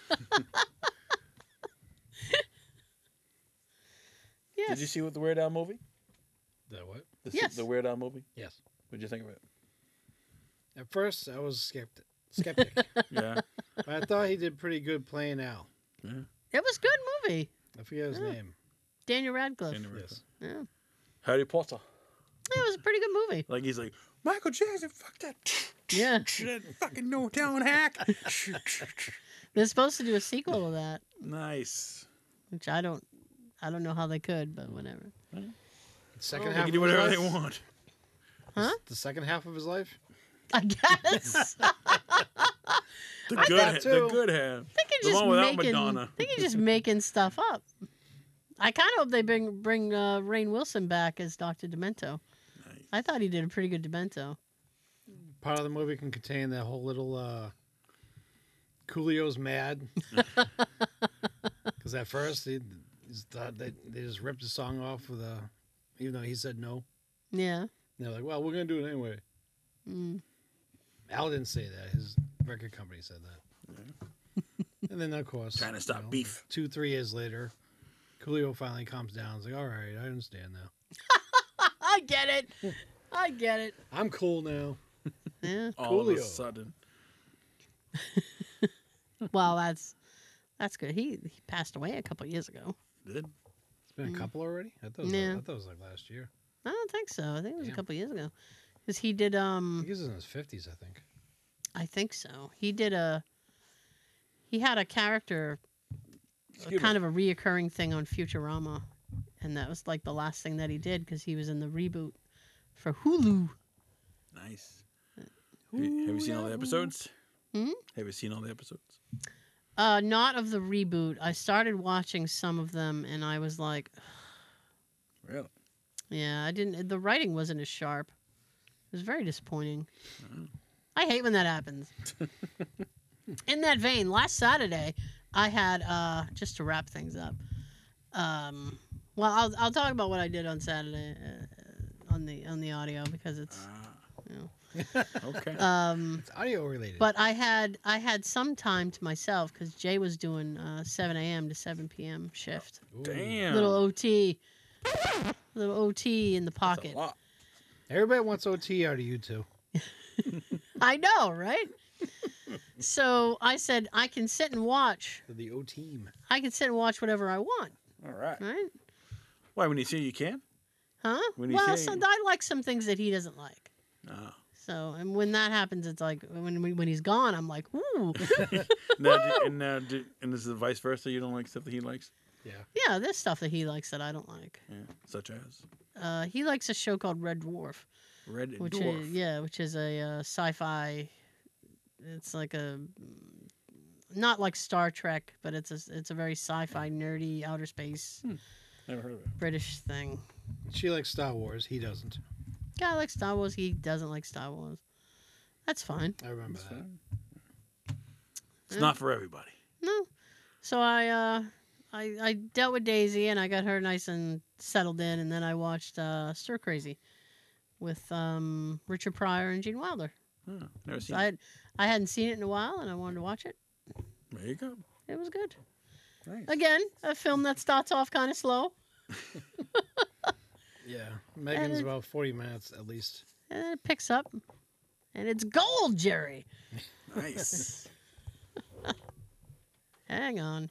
Yes. Did you see what the Weird Al movie? The what? Yes. The Weird Al movie. Yes. What'd you think of it? At first, I was skeptic, Yeah. but I thought he did pretty good playing Al. It was a good movie. I forget his name. Daniel Radcliffe. Yes. Yeah. Harry Potter. It was a pretty good movie. Like he's like Michael Jackson. Fuck that. Yeah. That fucking no town hack. They're supposed to do a sequel to that, Nice. which I don't know how they could, but whatever. The second They half can do of his whatever they life? want. Huh? The second half of his life? I guess. The that good, the too. good half. They could he's The just one without making. Madonna. I think he's just making stuff up. I kind of hope they bring Rainn Wilson back as Dr. Demento. Nice. I thought he did a pretty good Demento. Part of the movie can contain that whole little Coolio's mad. Because at first he thought they just ripped the song off with even though he said no. Yeah. They're like, well, we're going to do it anyway. Mm. Al didn't say that. His record company said that. And then, of course, Trying to stop beef. 2-3 years later, Coolio finally calms down. He's like, all right, I understand now. I get it. I get it. I'm cool now. Yeah. All of a Coolio. sudden. Well, that's good. He passed away a couple years ago. Did? It's been a couple already? I thought it was like last year. I don't think so. I think it was a Damn. couple years ago. Because he did I think he's in his 50s, I think. I think so. He had a character, kind of a reoccurring thing on Futurama, and that was like the last thing that he did because he was in the reboot for Hulu. Nice. Have you seen all the episodes? Hmm? Have you seen all the episodes? Not of the reboot. I started watching some of them, and I was like, Really? yeah, I didn't. The writing wasn't as sharp. It was very disappointing. I hate when that happens. In that vein, last Saturday, I had just to wrap things up. Well, I'll talk about what I did on Saturday on the audio because it's Okay. It's audio related. But I had some time to myself because Jay was doing 7 a.m. to 7 p.m. shift. Ooh. Damn. Little OT in the That's pocket. a lot. Everybody wants OT out of you two. I know, right? So I said I can sit and watch. The O team. I can sit and watch whatever I want, All right. right? Why, when you see you can? Huh? When you Well, say- so I like some things that he doesn't like. Oh. So, and when that happens, it's like when he's gone, I'm like, ooh, And this is vice versa? You don't like stuff that he likes? Yeah. yeah, there's stuff that he likes that I don't like. Yeah. Such as? He likes a show called Red Dwarf, Red which Dwarf. is a sci-fi. It's like not like Star Trek, but it's a very sci-fi, nerdy, outer space Never heard of it. British thing. She likes Star Wars. He doesn't. Guy likes Star Wars. He doesn't like Star Wars. That's fine. I remember That's that. fine. It's not for everybody. No. So I dealt with Daisy and I got her nice and settled in, and then I watched Stir Crazy with Richard Pryor and Gene Wilder. Oh, never So seen it. I hadn't seen it in a while, and I wanted to watch it. There you go. It was good. Nice. Again, a film that starts off kind of slow, Yeah. Megan's it- about 40 minutes at least. and then it picks up, and it's gold, Jerry. Nice. Hang on.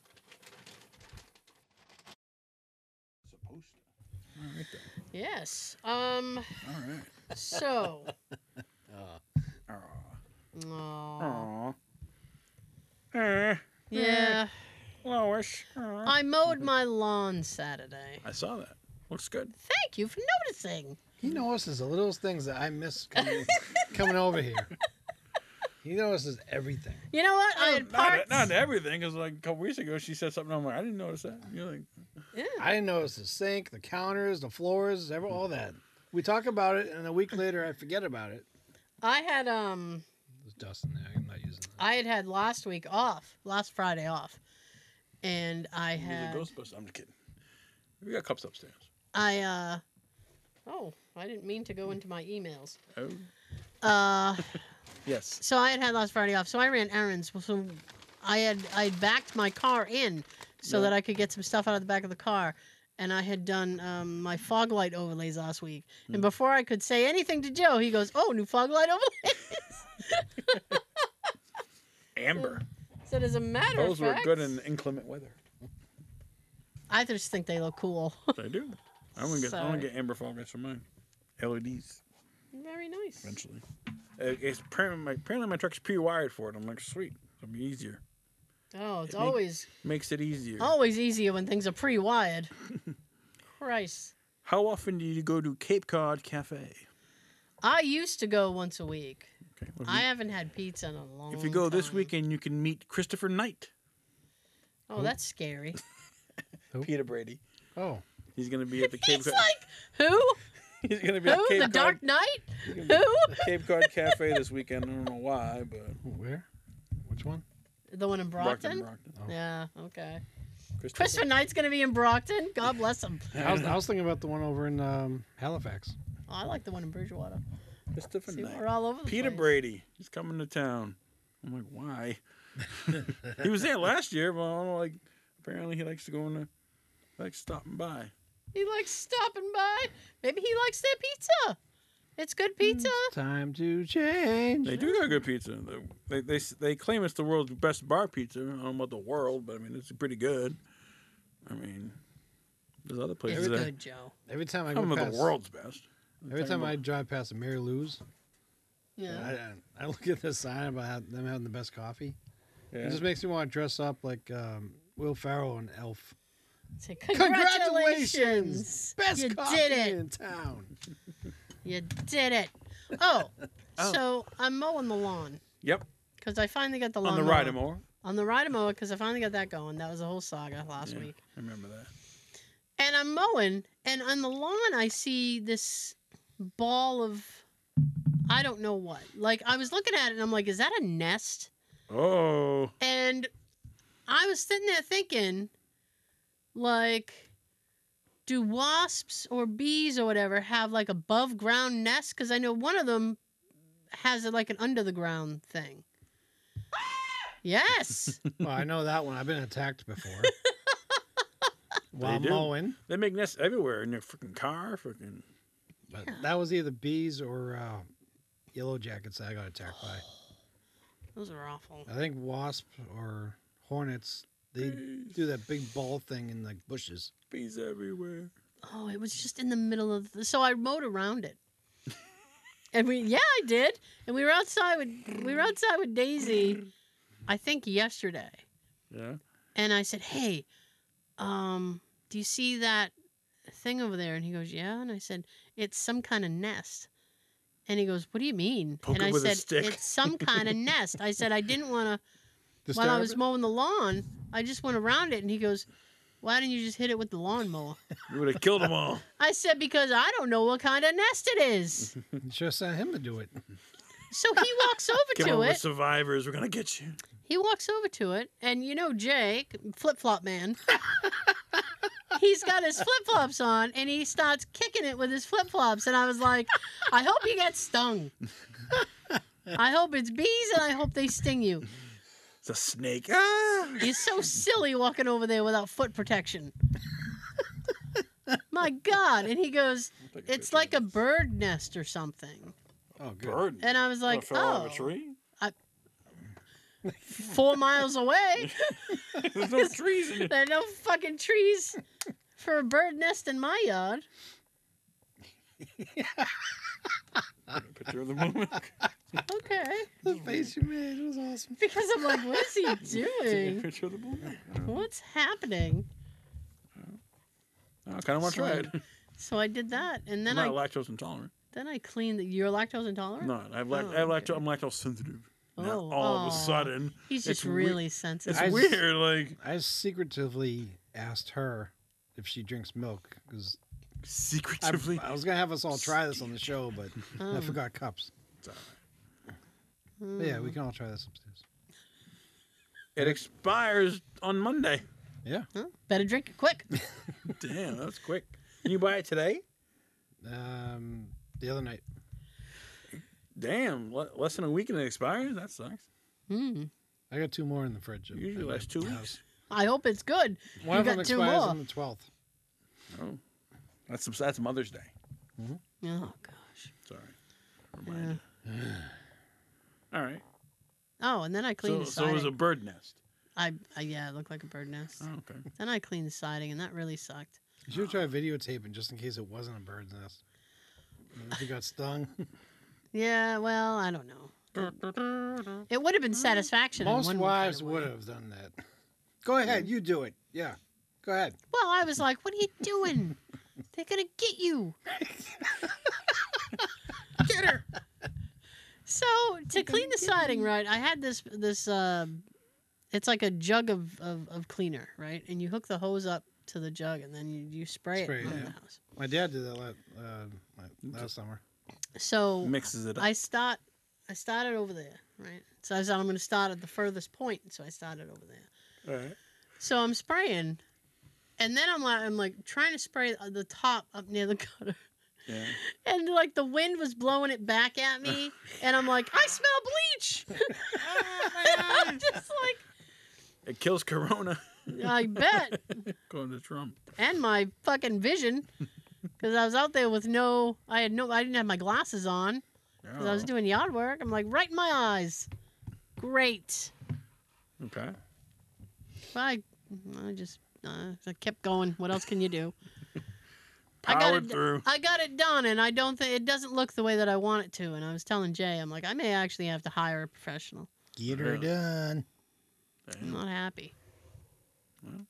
Supposed to. All right, then. Yes. All right. So. Aw. Aw. Aw. Yeah. Lois. Aw. I mowed my lawn Saturday. I saw that. Looks good. Thank you for noticing. He notices the littlest things that I miss coming over here. He notices everything. You know what? I had parts. Not everything, because like a couple weeks ago she said something. I'm like, I didn't notice that. You're like, Yeah. I didn't notice the sink, the counters, the floors, all that. We talk about it, and a week later I forget about it. I had There's dust in there. I'm not using that. I had last Friday off, and I you're had the Ghostbuster. I'm just kidding. We got cups upstairs. I didn't mean to go into my emails. Oh. Yes. So I had last Friday off, so I ran errands. So I backed my car in so Yeah. that I could get some stuff out of the back of the car. And I had done my fog light overlays last week. And before I could say anything to Joe, he goes, "Oh, new fog light overlays." Amber. So as a matter Those of were fact, good in inclement weather. I just think they look cool. I do. I'm gonna Sorry. get amber fog lights for mine. LEDs Very nice. eventually. It's apparently my truck's pre-wired for it. I'm like, sweet. It'll be easier. Oh, it's It make- always Makes it easier. easier when things are pre-wired. Christ. How often do you go to Cape Cod Cafe? I used to go once a week. Okay. Well, I haven't had pizza in a long time. if you go this weekend, you can meet Christopher Knight. Oh, that's scary. Peter Brady. Oh, He's gonna be at the Cape It's Cod. like, who? He's gonna be at Who? Cape The Cod. Dark Knight? He's gonna be Who? at the Cape Cod Cafe this weekend. I don't know why, but where? Which one? The one in Brockton? Brockton. Oh. Yeah, okay. Christopher. Christopher Knight's going to be in Brockton? God bless him. I was thinking about the one over in Halifax. Oh, I like the one in Bridgewater. Christopher See, Knight. we're all over the Peter place. Brady. He's coming to town. I'm like, why? He was there last year, but I don't know, like, apparently he likes to go in there, like stopping by. He likes stopping by. Maybe he likes their pizza. It's good pizza. Time to change. They do got good pizza. They claim it's the world's best bar pizza. I don't know about the world, but I mean it's pretty good. I mean, there's other It's places that good, Joe. Every time I some go of past, the world's best. every time I drive past a Mary Lou's, Yeah. I look at the sign about them having the best coffee. Yeah. It just makes me want to dress up like Will Ferrell and Elf. Say, congratulations. Best You coffee did it. in town. You did it. Oh, so I'm mowing the lawn Yep. because I finally got the lawn On the mower. ride more. On the ride mower because I finally got that going. That was a whole saga last week. I remember that. And I'm mowing, and on the lawn I see this ball of, I don't know what. Like, I was looking at it, and I'm like, is that a nest? Oh. And I was sitting there thinking, like, do wasps or bees or whatever have, like, above ground nests? Because I know one of them has, like, an under the ground thing. Yes. Well, I know that one. I've been attacked before. While do. mowing. They make nests everywhere in your freaking car. Freaking. But that was either bees or yellow jackets that I got attacked by. Those are awful. I think wasp or hornets, they do that big ball thing in like bushes. Bees everywhere. Oh, it was just in the middle of so I mowed around it. And I did. And we were outside with Daisy, I think yesterday. Yeah. And I said, "Hey, do you see that thing over there?" And he goes, "Yeah." And I said, "It's some kind of nest." And he goes, "What do you mean?" Poke and it I with a said, stick. "It's some kind of nest." I said, "I didn't want to while I Disturb was it? mowing the lawn, I just went around it." And he goes, "Why didn't you just hit it with the lawnmower?" You would have killed them all. I said, "Because I don't know what kind of nest it is." You should have sent him to do it. So he walks over Come to on, we're it. survivors. We're gonna get you. He walks over to it, and you know Jake, flip-flop man, he's got his flip-flops on, and he starts kicking it with his flip-flops. And I was like, I hope you get stung. I hope it's bees, and I hope they sting you. It's a snake. Ah! You're so silly walking over there without foot protection. My God. And he goes, "It's like a bird nest or something." Oh, good. Bird. And I was like, fell out "Oh, of a tree. 4 miles away. There's no trees in it. There are no fucking trees for a bird nest in my yard." Picture of the moon. Okay. The face you made was awesome. Because I'm like, what is he doing? Picture of the moon. What's happening? I kind of want to try it. So I did that, and then I'm not lactose intolerant. I cleaned. You're lactose intolerant? No, I have Oh, lactose. okay. I'm lactose sensitive. Now, Oh, all of aw. a sudden, He's just it's we- really sensitive. it's weird. Like I secretively asked her if she drinks milk because secretively. I was gonna have us all try this on the show, but I Oh. forgot cups. It's all right. But yeah, we can all try this upstairs. It expires on Monday. Yeah. Huh? Better drink it quick. Damn, that's quick. Can you buy it today? The other night. Damn, less than a week and it expires. That sucks. Hmm. I got 2 more in the fridge. Usually lasts 2 weeks. I hope it's good. One You of them got 2 expires more. on the 12th. Oh, that's Mother's Day. Oh gosh. Sorry. Remind you. All right. Oh, and then I cleaned the So siding. it was a bird nest. Yeah, it looked like a bird nest. Oh, okay. Then I cleaned the siding, and that really sucked. You should try videotaping just in case it wasn't a bird's nest. If you got stung. Yeah, well, I don't know. It would have been satisfaction. in Most one wives kind of would way. have done that. Go ahead, you do it. Yeah. Go ahead. Well, I was like, "What are you doing? They're gonna get you." Get her. So to clean the siding, right? I had this it's like a jug of cleaner, right? And you hook the hose up to the jug, and then you spray Spray it it, on yeah. the house. My dad did that last summer. So Mixes it up. I started over there, right? So I said I'm going to start at the furthest point, so I started over there. All right. So I'm spraying, and then I'm like trying to spray the top up near the gutter. Yeah. And like the wind was blowing it back at me, and I'm like, I smell bleach. I'm just like, It kills Corona. I bet, Going to Trump. and my fucking vision, because I was out there with I didn't have my glasses on because I was doing yard work. I'm like, right in my eyes. Great. Okay. I just I kept going. What else can you do? Powered through. I got it done, and I don't think it doesn't look the way that I want it to. And I was telling Jay, I'm like, I may actually have to hire a professional. Get her Really? done. I'm not happy. Well.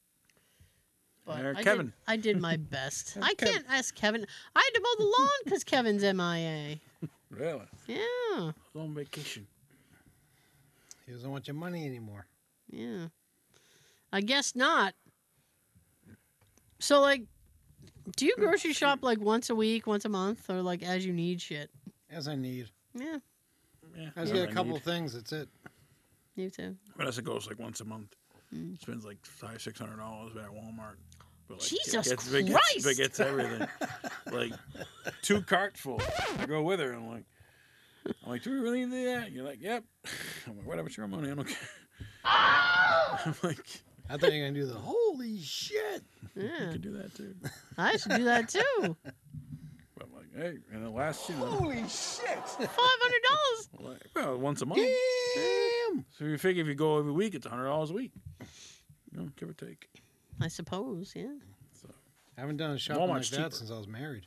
But Kevin. I did my best. I can't ask Kevin. I had to mow the lawn because Kevin's MIA. Really? Yeah, On vacation. He doesn't want your money anymore. yeah. I guess not. So, like, do you grocery shop like once a week, once a month, or like as you need shit? As I need. Yeah, Yeah. I just get a couple things. That's it. you too. Vanessa goes like once a month. Mm. Spends like $500-600 at Walmart. But, like, Jesus It Christ! gets everything. Like 2 carts full. I go with her. And I'm like, do we really need that? And you're like, yep. I'm like, whatever, it's your money. I don't care. I'm like, I thought you were gonna do the holy shit. you Yeah, can do that too. I should do that too. But I'm like, hey, and it lasts, Holy shit. $500. like, well, once a month. Damn. So you figure if you go every week, it's $100 a week. You know, give or take. I suppose. Yeah. I haven't done a shopping Walmart's like that cheaper. since I was married.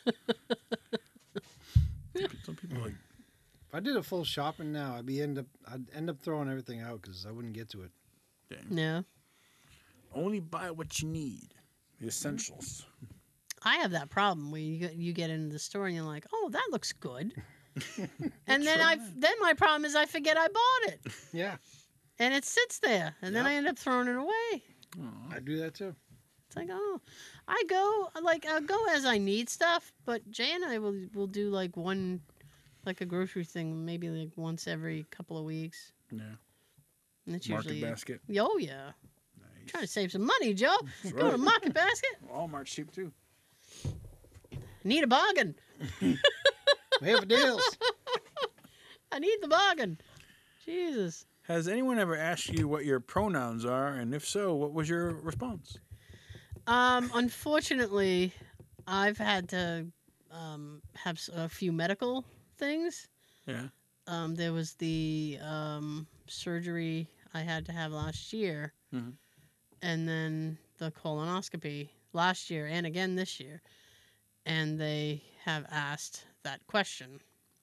Some people like, If I did a full shopping now, I'd end up throwing everything out because I wouldn't get to it. damn, Yeah. only buy what you need. The essentials. I have that problem where you get into the store and you're like, oh, that looks good. And then my problem is I forget I bought it. Yeah, And it sits there. And then Yep. I end up throwing it away. I do that too. It's like, oh, I'll go as I need stuff, but Jay and I will do like a grocery thing, maybe like once every couple of weeks. Yeah. And it's Market usually, basket. oh yeah. Nice. Trying to save some money, Joe. That's Go to right. Market Basket. Walmart's cheap too. Need a bargain. We have deals. I need the bargain. Jesus. Has anyone ever asked you what your pronouns are, and if so, what was your response? Unfortunately, I've had to have a few medical things. Yeah. There was the surgery I had to have last year, Mhm. and then the colonoscopy last year and again this year. And they have asked that question.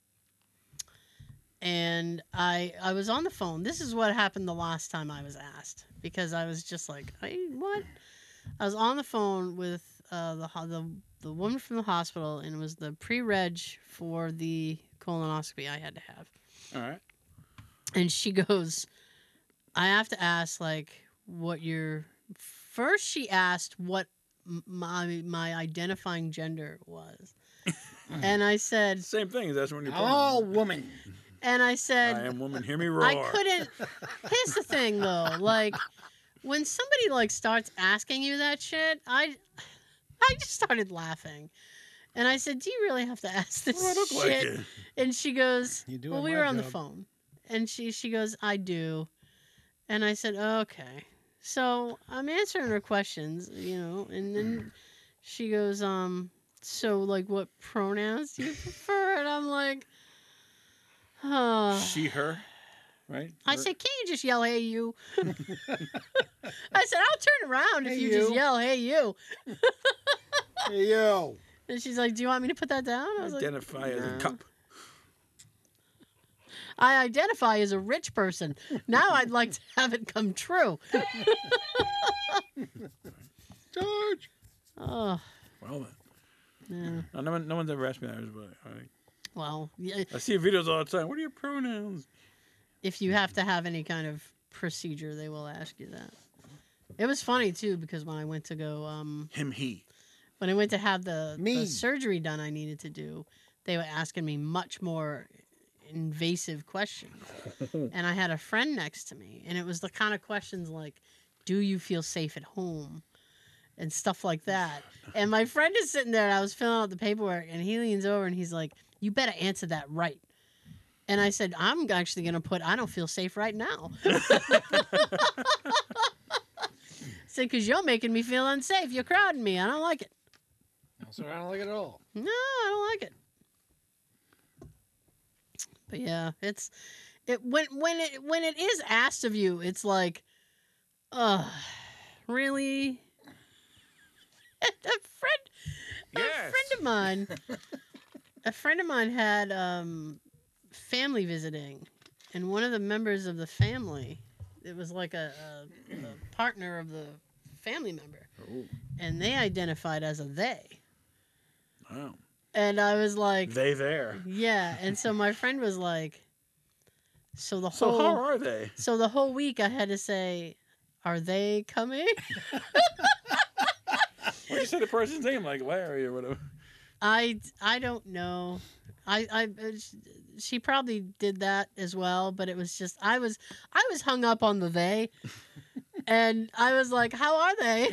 And I was on the phone. This is what happened the last time I was asked, because I was just like, what? I was on the phone with the woman from the hospital, and it was the pre-reg for the colonoscopy I had to have. All right. And she goes, I have to ask, like, what your... First, she asked what my identifying gender was. And I said... Same thing as that's when you're Oh, woman. And I said... I am woman, hear me roar. I couldn't... Here's the thing, though. Like, when somebody, like, starts asking you that shit, I just started laughing. And I said, do you really have to ask this What do I look shit? like? And she goes, You're doing well, we my were on the job. phone. And she goes, I do. And I said, okay. So I'm answering her questions, and then she goes, so, like, what pronouns do you prefer? And I'm like, She, her, right? I Her- said, can you just yell, hey, you? I said, I'll turn around if Hey, you just you. yell, hey, you. Hey, yo. And she's like, do you want me to put that down? I was like, identify as a Nah. cup. I identify as a rich person. Now I'd like to have it come true. George. Oh, Well, then. yeah. No one's ever asked me that. But Well, yeah, I see videos all the time. What are your pronouns? if you have to have any kind of procedure, they will ask you that. It was funny too because when I went to go, He. when I went to have the Me. surgery done, I needed to do. They were asking me much more invasive questions, and I had a friend next to me, and it was the kind of questions like, "Do you feel safe at home?" and stuff like that. And my friend is sitting there, and I was filling out the paperwork, and he leans over and he's like, "You better answer that right." And I said, "I'm actually going to put, I don't feel safe right now." Said, "Because you're making me feel unsafe. You're crowding me. I don't like it." So I don't like it at all. No, I don't like it. But yeah, when it is asked of you, it's like, really? A friend of mine had family visiting, and one of the members of the family, it was like a partner of the family member, and they identified as a they. Oh. And I was like, They there. yeah. And so my friend was like, so the So whole how are they? so the whole week I had to say, "Are they coming?" Why'd you say the person's name like Larry or whatever? I don't know. She probably did that as well, but it was just I was hung up on the they, and I was like, "How are they?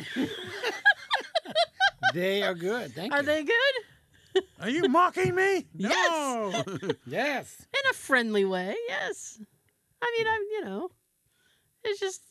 They are good. Thank Are you. they good?" Are you mocking me? Yes. No. Yes. In a friendly way, yes. I mean, it's just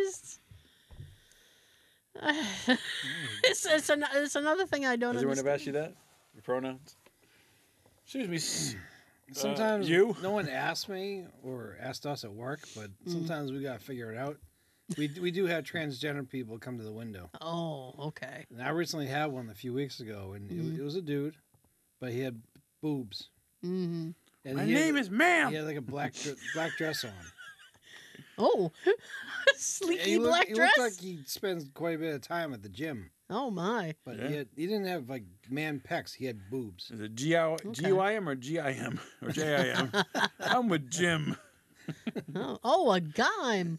it's another thing I don't Has anyone understand. ever asked you that? Your pronouns? Excuse me. Sometimes you? no one asks me or asked us at work, but sometimes we gotta figure it out. We do have transgender people come to the window. Oh, okay. And I recently had one a few weeks ago, and it was a dude, but he had boobs. Mm-hmm. And My he had- name is Ma'am. He had like a black dress on. Oh, And sleeky black he dress. looked like he spends quite a bit of time at the gym, Oh my. but Yeah. he didn't have like man pecs. He had boobs. Is it G-U-I-M or G-I-M? Or J-I-M? I'm with Jim. Oh, a gime.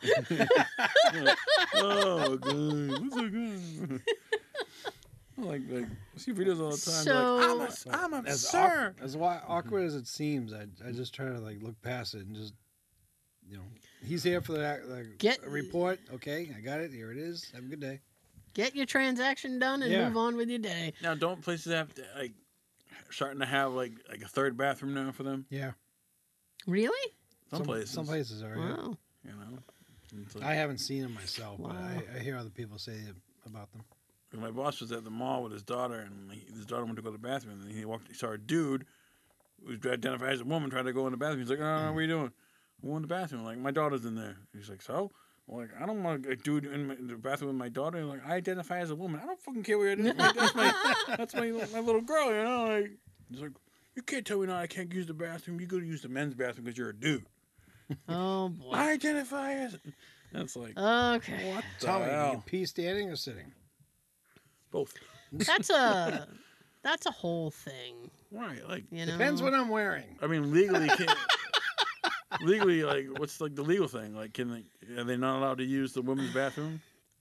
Oh, God. What's a guy? I see videos all the time. So- like, I'm a As sir. As awkward as it seems, I just try to like look past it and just, he's here for Get- a report. Okay, I got it. Here it is. Have a good day. Get your transaction done and Yeah. move on with your day. Now, don't places have to, starting to have like a third bathroom now for them? Yeah. Really? Some places. Some places are. Yeah. Wow. You know? It's like- I haven't seen them myself, but Wow. I hear other people say about them. My boss was at the mall with his daughter, and his daughter went to go to the bathroom, and he saw a dude who was identified as a woman trying to go in the bathroom. He's like, "Oh, what are you doing?" "I'm going to the bathroom." Like, "My daughter's in there." He's like, "So?" I'm like, "I don't want a dude in the bathroom with my daughter." And like, "I identify as a woman. I don't fucking care where it is. That's my little girl, you know?" Like, he's like, "You can't tell me now I can't use the bathroom. You go to use the men's bathroom because you're a dude." Oh boy. I identify as. That's like, Okay. what the Tell me, do hell? you pee standing or sitting? Both. That's a whole thing. Right. Like, You know. Depends what I'm wearing. I mean, legally, legally, like, what's like the legal thing? Like, are they not allowed to use the women's bathroom?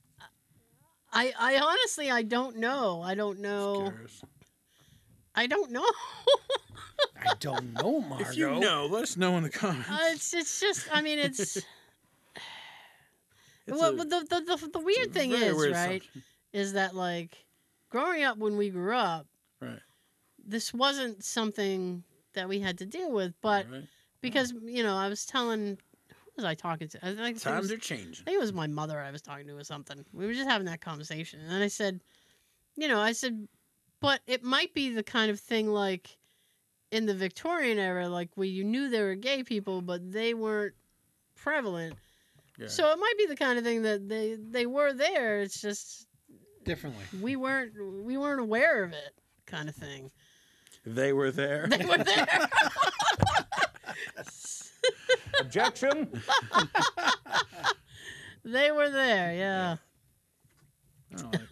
I honestly I don't know. I don't know. Curious. I don't know. I don't know, Margo. If you know, let us know in the comments. It's just I mean it's It's well, a- the weird it's a thing very is, weird right, assumption. is that like growing up when we grew up, Right. this wasn't something that we had to deal with, but Right. because I was telling, who was I talking to? I think it was, Times are changing. I think it was my mother I was talking to or something. We were just having that conversation, and I said, but it might be the kind of thing like in the Victorian era, like where you knew there were gay people, but they weren't prevalent. Yeah. So it might be the kind of thing that they were there. It's just Differently. we weren't aware of it, kind of thing. They were there. They were there. Objection. They were there. Yeah. I don't like-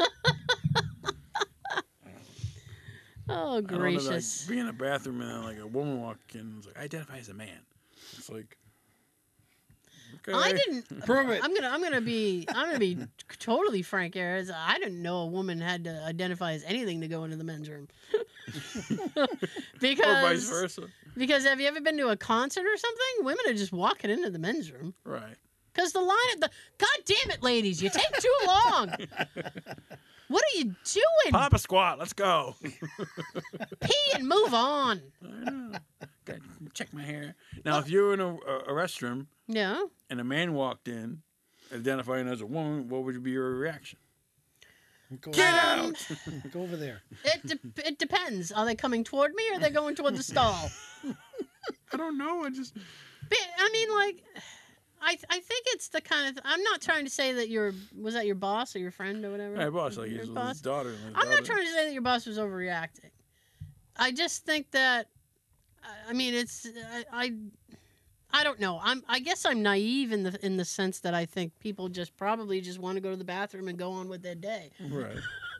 Oh I don't know, gracious. like, be in a bathroom and then like a woman walk in and is like, "I identify as a man." It's like, Okay. I didn't. Prove it. I'm gonna be totally frank here. As I didn't know a woman had to identify as anything to go into the men's room. because Or vice versa. Because have you ever been to a concert or something? Women are just walking into the men's room. Right. Because the line at the God damn it, ladies, you take too long. What are you doing? Pop a squat. Let's go. Pee and move on. I know. Gotta check my hair. Now, if you're in a restroom Yeah. and a man walked in, identifying as a woman, what would be your reaction? Go Get over- out! Go over there. It depends. Are they coming toward me or are they going toward the stall? I don't know. I just. I mean, like, I think it's the kind of. I'm not trying to say that was that your boss or your friend or whatever. Hey, boss, like Your his boss? daughter. I'm not trying to say that your boss was overreacting. I just think that. I mean, it's I don't know. I guess I'm naive in the sense that I think people probably just want to go to the bathroom and go on with their day. Right.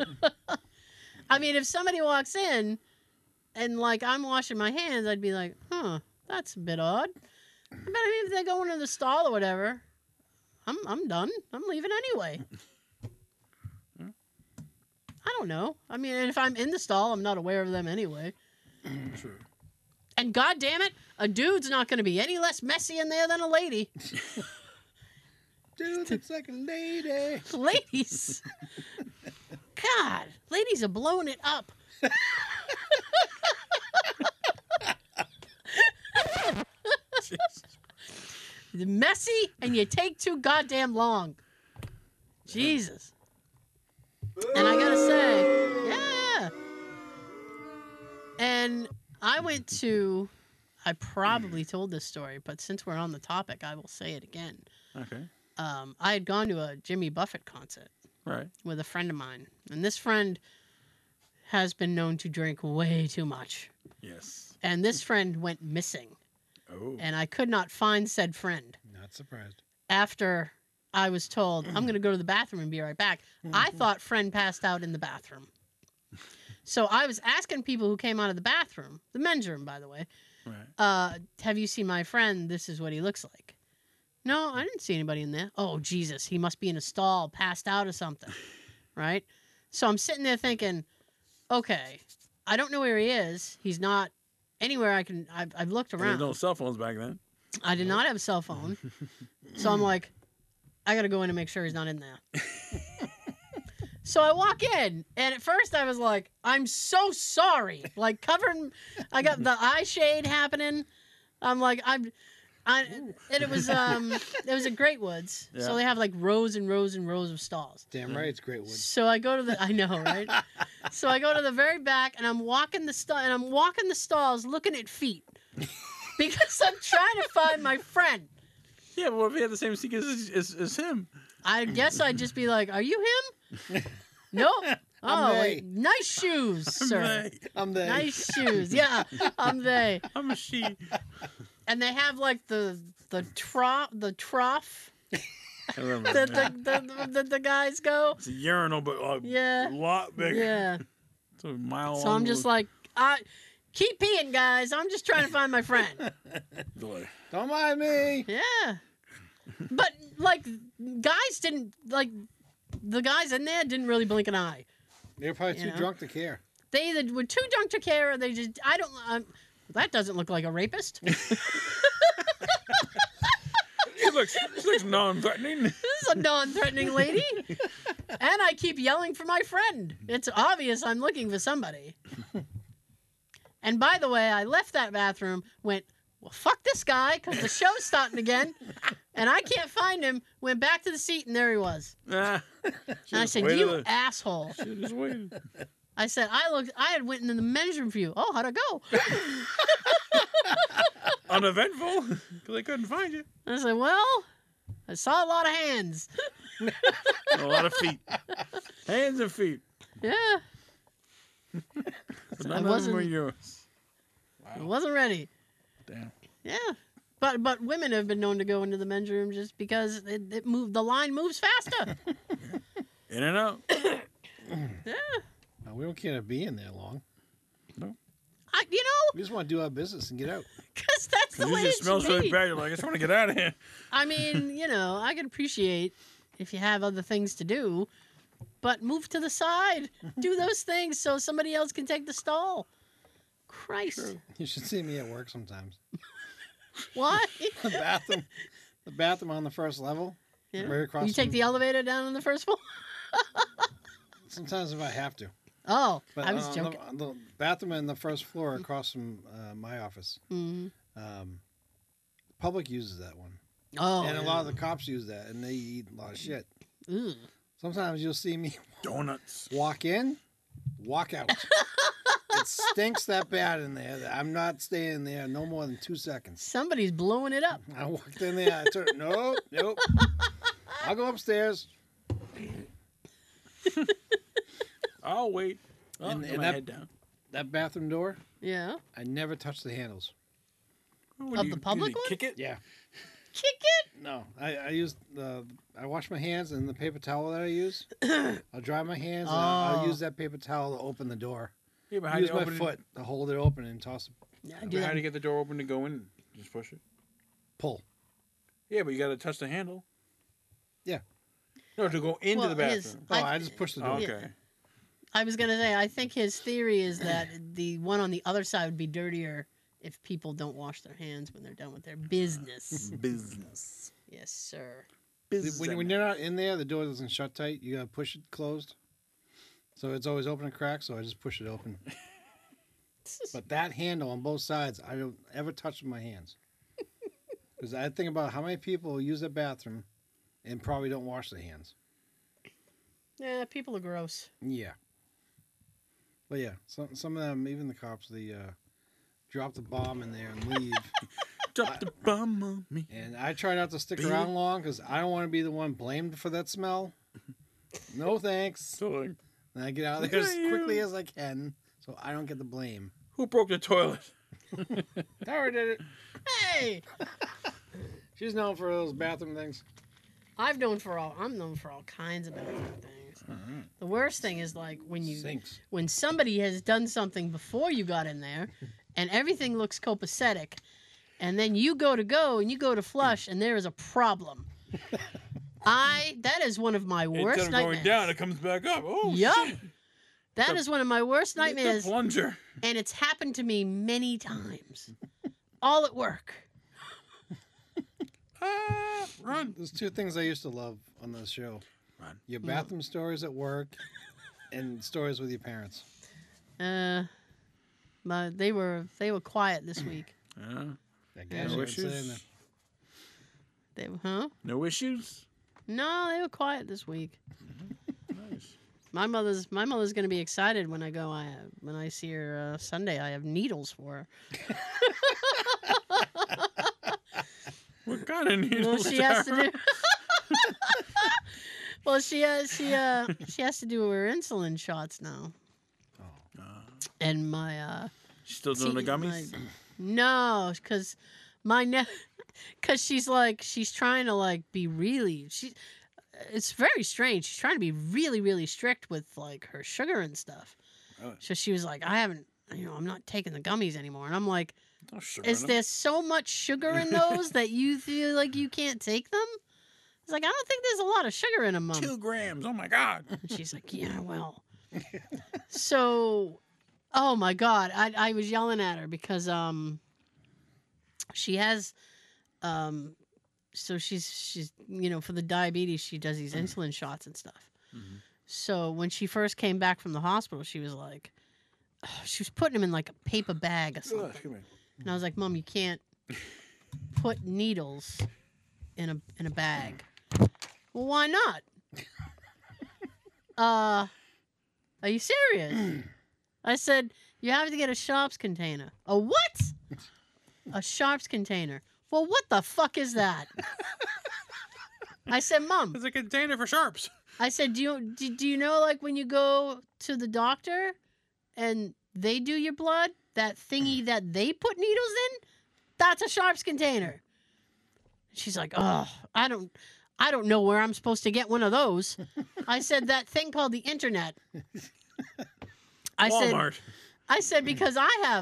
I mean, if somebody walks in and like I'm washing my hands, I'd be like, huh, that's a bit odd. But I mean, if they go into the stall or whatever, I'm done. I'm leaving anyway. I don't know. I mean, and if I'm in the stall, I'm not aware of them anyway. True. And God damn it, a dude's not going to be any less messy in there than a lady. Dude, it's like a lady. Ladies. God, ladies are blowing it up. You're messy and you take too goddamn long. Jesus. And I gotta say, yeah. And I probably told this story, but since we're on the topic, I will say it again. Okay. I had gone to a Jimmy Buffett concert Right. with a friend of mine, and this friend has been known to drink way too much. Yes. And this friend went missing, Oh. and I could not find said friend. Not surprised. After I was told, I'm going to go to the bathroom and be right back, I thought friend passed out in the bathroom. So I was asking people who came out of the bathroom, the men's room, by the way, Right. have you seen my friend? This is what he looks like. No, I didn't see anybody in there. Oh, Jesus, he must be in a stall, passed out or something, right? So I'm sitting there thinking, okay, I don't know where he is. He's not anywhere I can. I've looked There around. was no cell phones back then. I did not have a cell phone. So I'm like, I got to go in and make sure he's not in there. So I walk in, and at first I was like, I'm so sorry. Like, covering, I got the eye shade happening. I'm like, and it was at Great Woods. Yeah. So they have like rows and rows and rows of stalls. Damn right, it's Great Wood. So I go to I know, right? So I go to the very back, and I'm walking the stalls looking at feet. Because I'm trying to find my friend. Yeah, well, if he had the same seat as him. I guess I'd just be like, "Are you him?" No. Oh, they. wait, nice shoes, sir. I'm there. Nice shoes. Yeah, I'm they. I'm a she. And they have like the trough I remember. that the guys go. It's a urinal, but Yeah. a lot bigger. Yeah. It's a mile So I'm just like, keep peeing, guys. I'm just trying to find my friend. Don't mind me. Yeah. But like, guys didn't like. The guys in there didn't really blink an eye. They're probably You too know? drunk to care. They either were too drunk to care, or they just. I don't. That doesn't look like a rapist. He looks non-threatening. This is a non-threatening lady. And I keep yelling for my friend. It's obvious I'm looking for somebody. And by the way, I left that bathroom, went, well, fuck this guy, because the show's starting again. And I can't find him. Went back to the seat, and there he was. Ah. And I said, you asshole. Should've just waited. I said, I had went into the men's room for you. Oh, how'd it go? Uneventful, because I couldn't find you. I said, well, I saw a lot of hands. A lot of feet. Hands and feet. Yeah. But I none of them were wasn't- yours. I wasn't ready. Damn. Yeah. But women have been known to go into the men's room just because it moved. The line moves faster. In and out. Yeah. We don't care to be in there long. You know, We just want to do our business and get out. because that's the way Usually it it smells should really be. bad. You're like, I just want to get out of here. I mean, I can appreciate if you have other things to do, but move to the side. Do those things so somebody else can take the stall. Christ. You should see me at work sometimes. Why? The bathroom on the first level. Yeah. Right across You take from- the elevator down on the first floor? Sometimes if I have to. Oh, But I was on joking. The bathroom in the first floor across from my office. Mhm. Public uses that one. Oh, And a lot of the cops use that, and they eat a lot of shit. Ugh. Sometimes you'll see me Donuts. walk in, walk out. It stinks that bad in there that I'm not staying there no more than 2 seconds. Somebody's blowing it up. I walked in there, I turned, nope. I'll go upstairs. I'll wait. Oh, And- got and my that- head down. That bathroom door, Yeah. I never touch the handles. What Of do the you- public do you one? Kick it? Yeah. Kick it. No, I use I wash my hands in the paper towel that I use. I'll dry my hands and I'll Oh. use that paper towel to open the door. Yeah, but how do Use you my open foot to hold it open and toss it. Yeah, I it? do How that. do you get the door open to go in? Just push it. Pull. Yeah, but you got to touch the handle. Yeah. No, to go into Well, the his- bathroom. Oh, I- I just push the Oh, door. okay. I was gonna say, I think his theory is that the one on the other side would be dirtier if people don't wash their hands when they're done with their business. Business. Yes, sir. When you're not in there, the door doesn't shut tight. You gotta push it closed. So it's always open and cracked. So I just push it open. But that handle on both sides, I don't ever touch with my hands. Because I think about how many people use the bathroom and probably don't wash their hands. Yeah, people are gross. Yeah. But yeah, some of them, even the cops, they drop the bomb in there and leave. Drop the bomb on me. And I try not to stick Baby. around long because I don't want to be the one blamed for that smell. No thanks. So, like, And I get out of there as Look at quickly you. as I can so I don't get the blame. who broke the toilet? Tara did it. Hey, She's known for those bathroom things. I'm known for all kinds of bathroom things. The worst thing is like Sinks. when somebody has done something before you got in there, and everything looks copacetic, and then you go to flush, and there is a problem. That is one of my worst Instead of nightmares. going down, it comes back up. Oh, Yup. shit. That is one of my worst Get the nightmares, plunger. and it's happened to me many times, all at work. Ah, run. There's two things I used to love on this show. Run. Your bathroom stories at work and stories with your parents. They were quiet this week. Yeah. I guess No you would say issues? that. They were, huh? No issues? No, they were quiet this week. Nice. My mother's gonna be excited when I go. When I see her Sunday, I have needles for her. What kind of Well, needles? she has to Tara? do. Well, she has to do her insulin shots now. And my She's still doing the see, gummies? no, because because she's trying to like be really it's very strange. She's trying to be really, really strict with like her sugar and stuff. Really? So she was like, I'm not taking the gummies anymore. And I'm like, No sugar is in 'em. there so much sugar in those that you feel like you can't take them? It's like, I don't think there's a lot of sugar in them, Mom. 2 grams. Oh, my God. And she's like, yeah, well. So, oh my God, I was yelling at her because she has so she's for the diabetes she does these insulin shots and stuff. So when she first came back from the hospital, she was like, she was putting them in like a paper bag or Ugh, something. come here. And I was like, Mom, you can't put needles in a bag. Well, why not? Are you serious? I said, you have to get a Sharps container. A what? A Sharps container. Well, what the fuck is that? I said, Mom, It's a container for sharps. I said, do you know like when you go to the doctor and they do your blood, that thingy that they put needles in, that's a Sharps container. She's like, oh, I don't know where I'm supposed to get one of those. I said, that thing called the internet. I Walmart. said because I have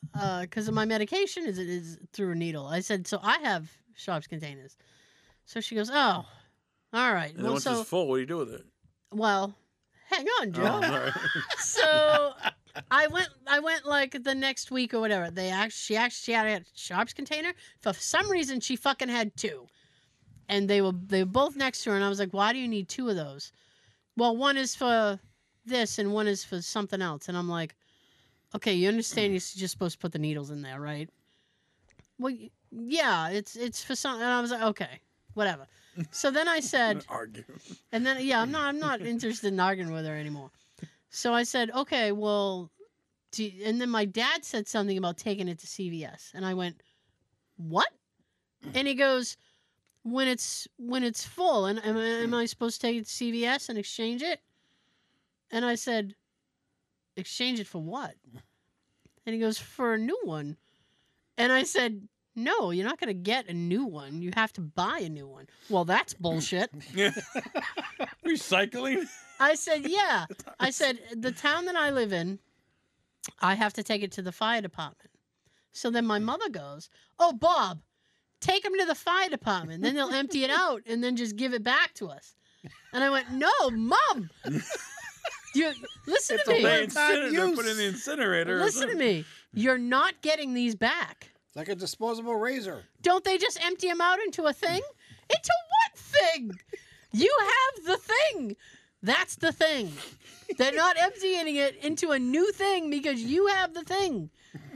because of my medication is through a needle. I said, so I have Sharps containers. So she goes, oh, all right. And then once it's full, what do you do with it? Well, hang on, Joe. Oh, sorry. So I went like the next week or whatever. She actually had a Sharps container. For some reason, she fucking had two, and they were both next to her. And I was like, why do you need two of those? Well, one is for this and one is for something else. And I'm like, okay, you understand you're just supposed to put the needles in there, right? Well, yeah, it's for something. And I was like, okay, whatever. So then I said, Argue. and then yeah, I'm not interested in arguing with her anymore. So I said, okay, well, and then my dad said something about taking it to CVS, and I went, what? And he goes, when it's full, and am I supposed to take it to CVS and exchange it? And I said, exchange it for what? And he goes, for a new one. And I said, no, you're not going to get a new one. You have to buy a new one. Well, that's bullshit. Recycling? I said, yeah. I said, the town that I live in, I have to take it to the fire department. So then my mother goes, oh, Bob, take him to the fire department. Then they'll empty it out and then just give it back to us. And I went, no, Mom. You listen to me. They put it in the incinerator. Listen to me. You're not getting these back. It's like a disposable razor. Don't they just empty them out into a thing? Into what thing? You have the thing. That's the thing. They're not emptying it into a new thing because you have the thing.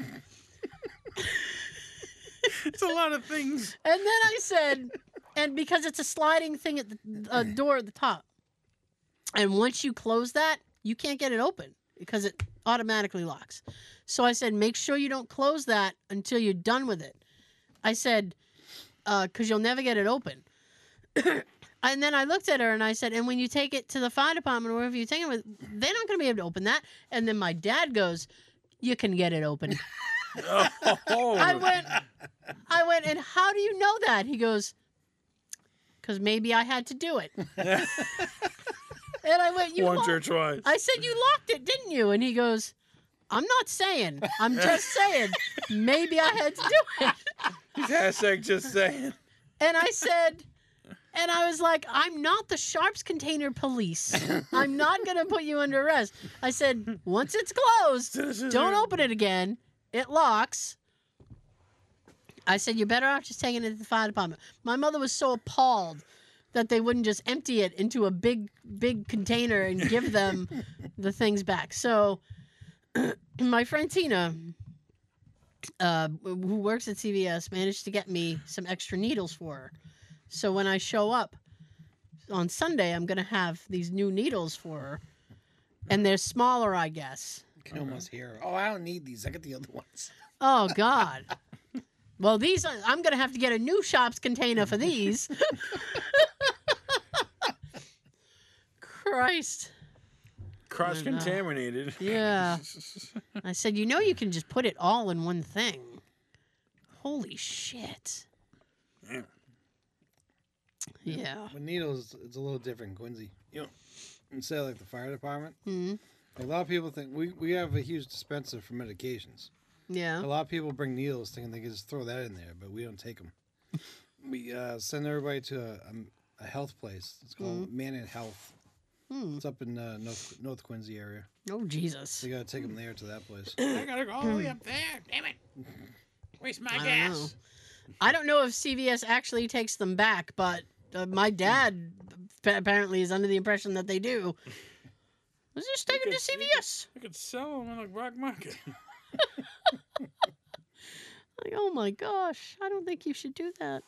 It's a lot of things. And then I said, and because it's a sliding thing at the door at the top. And once you close that, you can't get it open because it automatically locks. So I said, make sure you don't close that until you're done with it. I said, because you'll never get it open. And then I looked at her and I said, and when you take it to the fire department or wherever you take it with, they're not going to be able to open that. And then my dad goes, you can get it open. Oh. I went, and how do you know that? He goes, because maybe I had to do it. And I went, Once or twice. I said, you locked it, didn't you? And he goes, I'm not saying. I'm just saying. Maybe I had to do it. Hashtag just saying. And I said, and I was like, I'm not the Sharps container police. I'm not going to put you under arrest. I said, once it's closed, don't open it again. It locks. I said, you're better off just taking it to the fire department. My mother was so appalled that they wouldn't just empty it into a big container and give them the things back. So my friend Tina, who works at CVS, managed to get me some extra needles for her. So when I show up on Sunday, I'm going to have these new needles for her. And they're smaller, I guess. You can almost hear her. Oh, I don't need these. I got the other ones. Oh, God. Well, these I'm going to have to get a new Sharps container for these. Christ. Cross-contaminated. Yeah. I said, you can just put it all in one thing. Holy shit. Yeah. Yeah. With needles, it's a little different, Quincy. Instead of like the fire department, Mm-hmm. a lot of people think we have a huge dispenser for medications. Yeah. A lot of people bring needles thinking they can just throw that in there, but we don't take them. We send everybody to a health place. It's called Manant Health. It's up in North Quincy area. Oh, Jesus. So you got to take them there to that place. I gotta go all the way up there. Damn it. Waste my I don't gas. know. I don't know if CVS actually takes them back, but my dad apparently is under the impression that they do. Let's just take them to CVS. I could sell them on the black market. Like, oh my gosh, I don't think you should do that.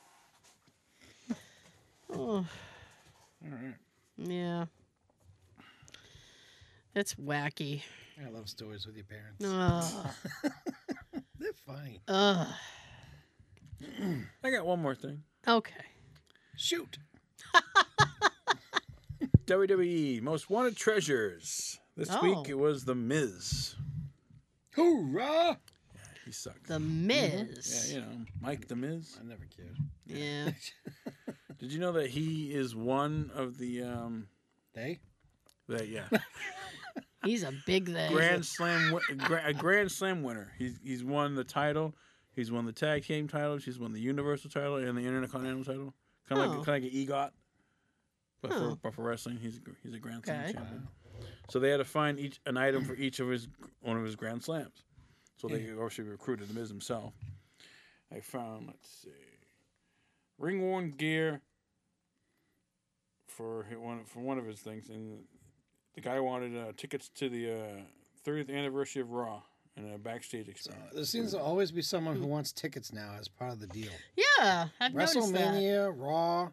Oh, All right. yeah. That's wacky. I love stories with your parents. Ugh. They're funny. Ugh. I got one more thing. Okay. Shoot. WWE Most Wanted Treasures. This week it was The Miz. Hoorah! He sucks. The Miz. Yeah, Mike The Miz. I never cared. Yeah. Did you know that he is one of the They? that yeah. He's a big thing. a Grand Slam winner. He's won the title. He's won the tag team titles. He's won the Universal title and the Intercontinental title. Kind of like an EGOT, but for wrestling, he's a Grand Slam champion. So they had to find an item for each of one of his Grand Slams. So they actually recruited the Miz himself. I found, let's see, ring worn gear for one of his things, and the guy wanted tickets to the 30th anniversary of Raw and a backstage experience. There seems to always be someone who wants tickets now as part of the deal. Yeah, I've noticed that. WrestleMania, Raw.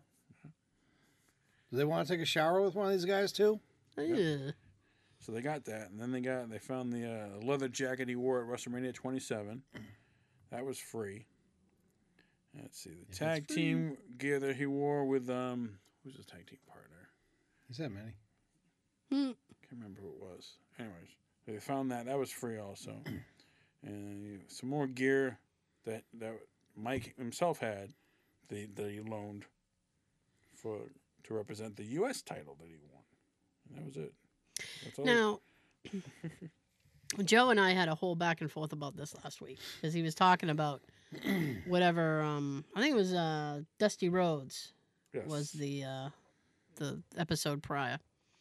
Do they want to take a shower with one of these guys too? Ugh. So they got that, and then they found the leather jacket he wore at WrestleMania 27. That was free. Let's see, the tag team gear that he wore with who's his tag team partner? He's that many. Can't remember who it was. Anyways, they found that was free also, and some more gear that Mike himself had that he loaned to represent the U.S. title that he won. And that was it. That's all. Now, Joe and I had a whole back and forth about this last week because he was talking about whatever. I think it was Dusty Rhodes was the episode prior,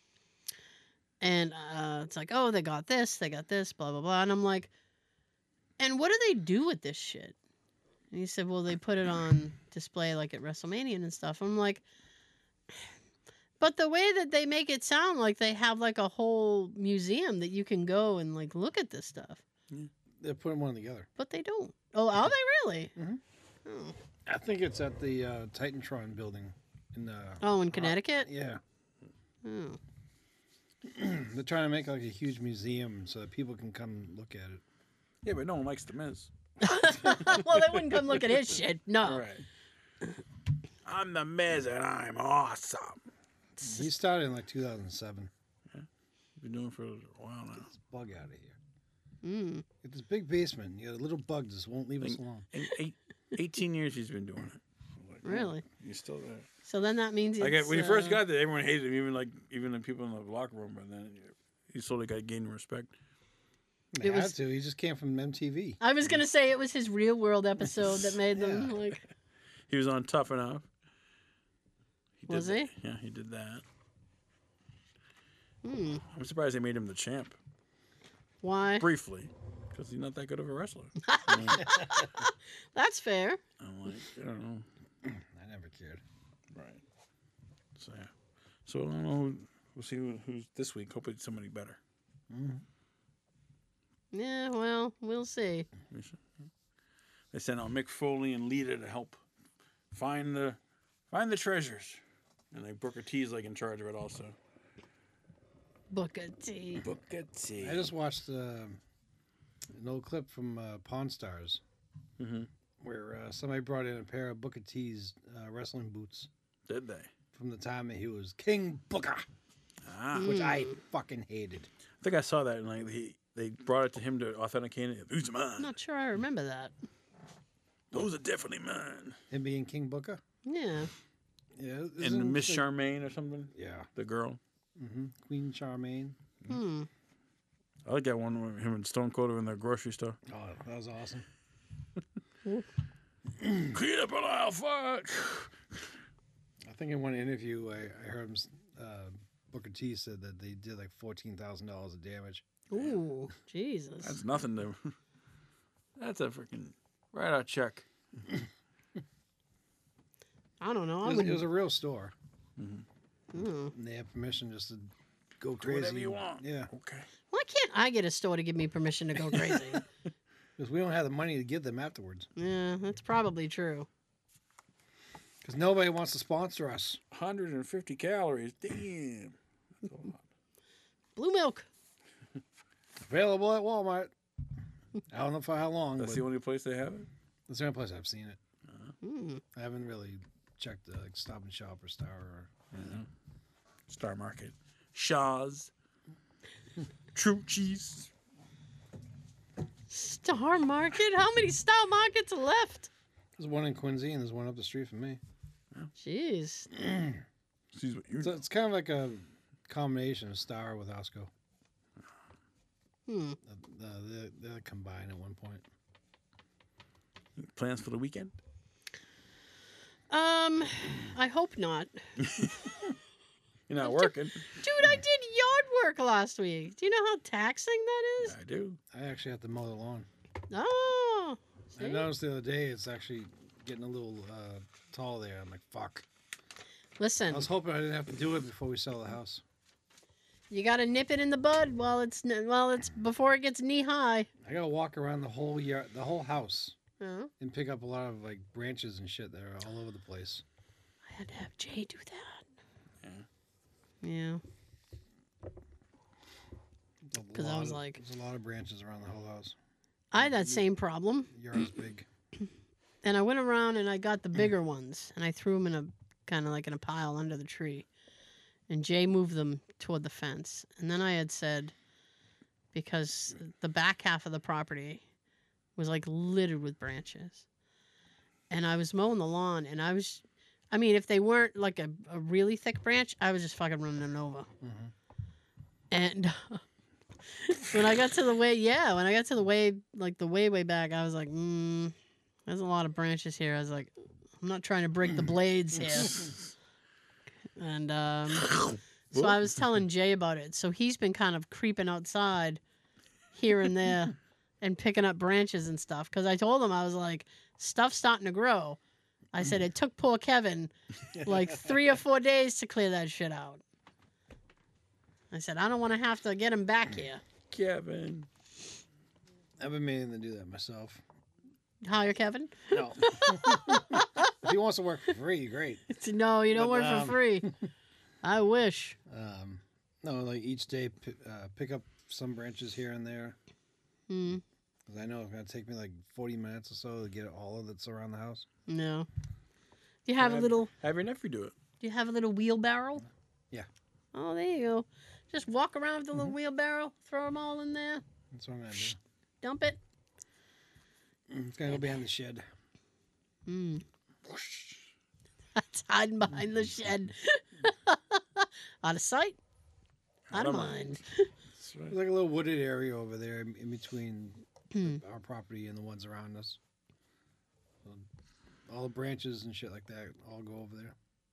and it's like, oh, they got this, blah blah blah, and I'm like, and what do they do with this shit? And he said, well, they put it on display like at WrestleMania and stuff. I'm like. But the way that they make it sound like they have like a whole museum that you can go and like look at this stuff. Yeah. They're putting one together. But they don't. Oh, are they really? Mm-hmm. Oh. I think it's at the Titantron building in Connecticut? Yeah. Oh. They're trying to make like a huge museum so that people can come look at it. Yeah, but no one likes the Miz. Well, they wouldn't come look at his shit. No. Right. I'm the Miz and I'm awesome. He started in like 2007. Yeah. Been doing it for a while now. Get this bug out of here. Get this big basement. You got a little bug just won't leave us alone. 18 years he's been doing it. Like, Really? He's still there. So then that means Like it's, when he first got there, everyone hated him, even the people in the locker room. But then he slowly got gained respect. He had to. He just came from MTV. I was going to say it was his real world episode that made them like... He was on Tough Enough. Was he? Yeah, he did that. I'm surprised they made him the champ. Why? Briefly. Because he's not that good of a wrestler. That's fair. I'm like, I don't know. I never cared. Right. So, yeah. So, I don't know. We'll see who's this week. Hopefully it's somebody better. Yeah, well, we'll see. They sent out Mick Foley and Lita to help find the treasures. And like Booker T's like in charge of it also. Booker T. Booker T. I just watched an old clip from Pawn Stars where somebody brought in a pair of Booker T's wrestling boots. Did they? From the time that he was King Booker. Which I fucking hated. I think I saw that and like they brought it to him to authenticate it. These are mine. I'm not sure I remember that. Those are definitely mine. Him being King Booker? Yeah. Yeah. And Miss Charmaine or something? Yeah. The girl? Queen Charmaine. I like that one with him and Stone Cold in the grocery store. Oh, that was awesome. Clean up an aisle, fuck! I think in one interview I heard him, Booker T said that they did like $14,000 of damage. Ooh, Jesus. That's nothing to... That's a freaking... Write out check. I don't know. It was a real store. Mm. And they have permission just to go Do crazy. whatever you want. Yeah. Okay. Why can't I get a store to give me permission to go crazy? Because we don't have the money to give them afterwards. Yeah, that's probably true. Because nobody wants to sponsor us. 150 calories. Damn. That's a lot. Blue milk. Available at Walmart. I don't know for how long. That's but the only place they have it? that's the only place I've seen it. I haven't really checked like Stop and Shop or Star or Star Market. Shaw's. True Cheese. Star Market? How many Star Markets are left? There's one in Quincy and there's one up the street from me. Jeez. Excuse what you So it's kind of like a combination of Star with Osco. They're combined at one point. Plans for the weekend? I hope not. You're not working. Dude, I did yard work last week. Do you know how taxing that is? I do. I actually have to mow the lawn. Oh. I See? noticed the other day it's actually getting a little tall there. I'm like, fuck. Listen, I was hoping I didn't have to do it before we sell the house. you got to nip it in the bud while it's before it gets knee high. I gotta walk around the whole yard, the whole house, Oh, and pick up a lot of like branches and shit that are all over the place. I had to have Jay do that. Yeah. Because I was like, there's a lot of branches around the whole house. I had that same problem. The yard's big. And I went around and I got the bigger ones and I threw them in a kind of like in a pile under the tree. And Jay moved them toward the fence. And then I had said, because the back half of the property was like littered with branches. And I was mowing the lawn and I mean, if they weren't like a really thick branch, I was just fucking running them over. And when I got to the way, like the way back, I was like, there's a lot of branches here. I was like, I'm not trying to break the blades here. And so I was telling Jay about it. So he's been kind of creeping outside here and there and picking up branches and stuff. Because I told him, I was like, stuff's starting to grow. I said, it took poor Kevin like 3 or 4 days to clear that shit out. I said, I don't want to have to get him back here. Kevin. I've been meaning to do that myself. Hire Kevin? No. If he wants to work for free, great. No, you don't But, work for free. I wish. No, like each day, pick up some branches here and there. Because I know it's going to take me like 40 minutes or so to get all of that's around the house. No. Do you have a little? Have your nephew do it. Do you have a little wheelbarrow? Yeah. Oh, there you go. Just walk around with the little wheelbarrow, throw them all in there, That's what I'm going to do. dump it. It's going to go behind the shed. That's hiding behind the shed. Out of sight, out of mind. That's right. There's like a little wooded area over there in between our property and the ones around us. So all the branches and shit like that all go over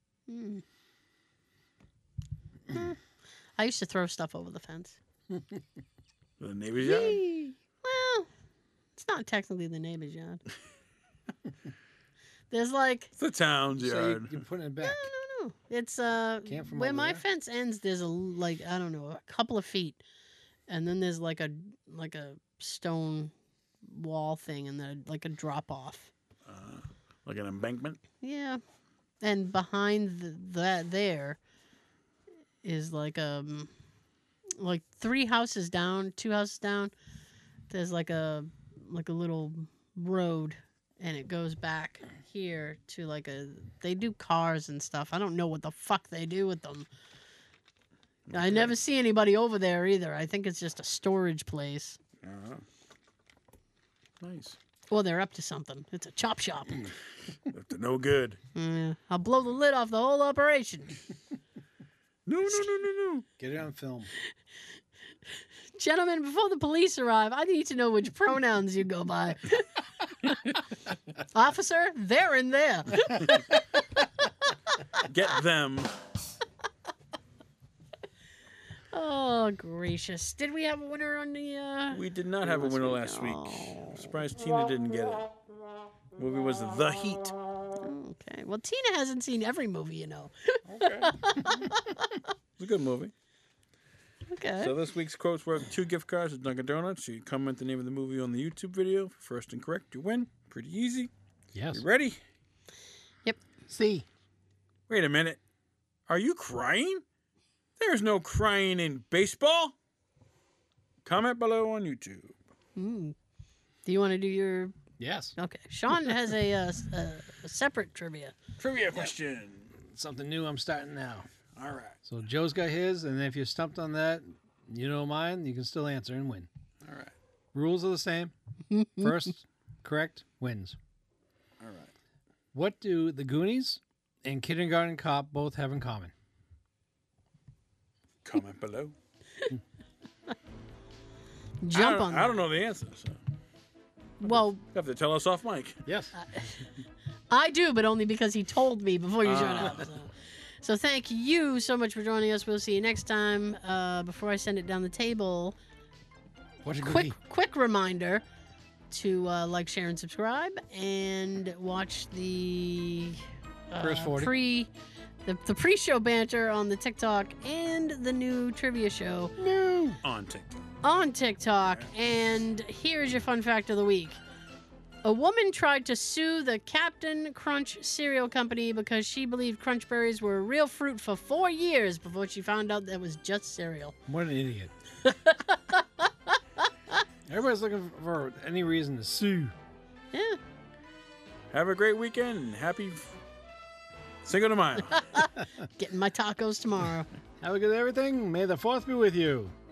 there. I used to throw stuff over the fence. The neighbor's yard? Yee. Well, it's not technically the neighbor's yard. There's like It's the town's So yard. you're putting it back. no. It's Can't from where over my there? fence ends. There's a couple of feet, and then there's like a stone wall thing, and then like a drop off. Like an embankment? Yeah, and behind that there is like 3 houses down, 2 houses down. There's like a little road, and it goes back here to like they do cars and stuff. I don't know what the fuck they do with them. I never see anybody over there either. I think it's just a storage place. Nice. Well, they're up to something. It's a chop shop. Up to no good. Yeah, I'll blow the lid off the whole operation. No. Get it on film. Gentlemen, before the police arrive, I need to know which pronouns you go by. Officer, they're in there. Get them. Oh, gracious. Did we have a winner on the... We did not have a winner last week. I'm surprised Tina didn't get it. The movie was The Heat. Okay. Well, Tina hasn't seen every movie, you know. It's a good movie. Okay. So this week's quote's worth 2 gift cards at Dunkin' Donuts. You comment the name of the movie on the YouTube video. First and correct, you win. Pretty easy. Yes. You ready? Yep. See. Wait a minute. Are you crying? There's no crying in baseball. Comment below on YouTube. Do you want to do your... Yes. Okay. Sean has a separate trivia. Trivia question. Something new I'm starting now. All right. So Joe's got his, and if you're stumped on that, you know mine, you can still answer and win. All right. Rules are the same. First correct wins. All right. What do the Goonies and Kindergarten Cop both have in common? Comment below. jump on I that. don't know the answer. So. Well, You have to tell us off mic. Yes. I do, but only because he told me before you showed up. So thank you so much for joining us. We'll see you next time. Before I send it down the table, Watch a cookie. quick reminder to like, share, and subscribe, and watch the First 40. the pre-show banter on the TikTok and the new trivia show On TikTok. on TikTok. And here's your fun fact of the week. A woman tried to sue the Captain Crunch cereal company because she believed Crunch Berries were a real fruit for 4 years before she found out that was just cereal. What an idiot. Everybody's looking for any reason to sue. Yeah. Have a great weekend and happy Cinco de Mayo. Getting my tacos tomorrow. Have a good everything. May the 4th be with you.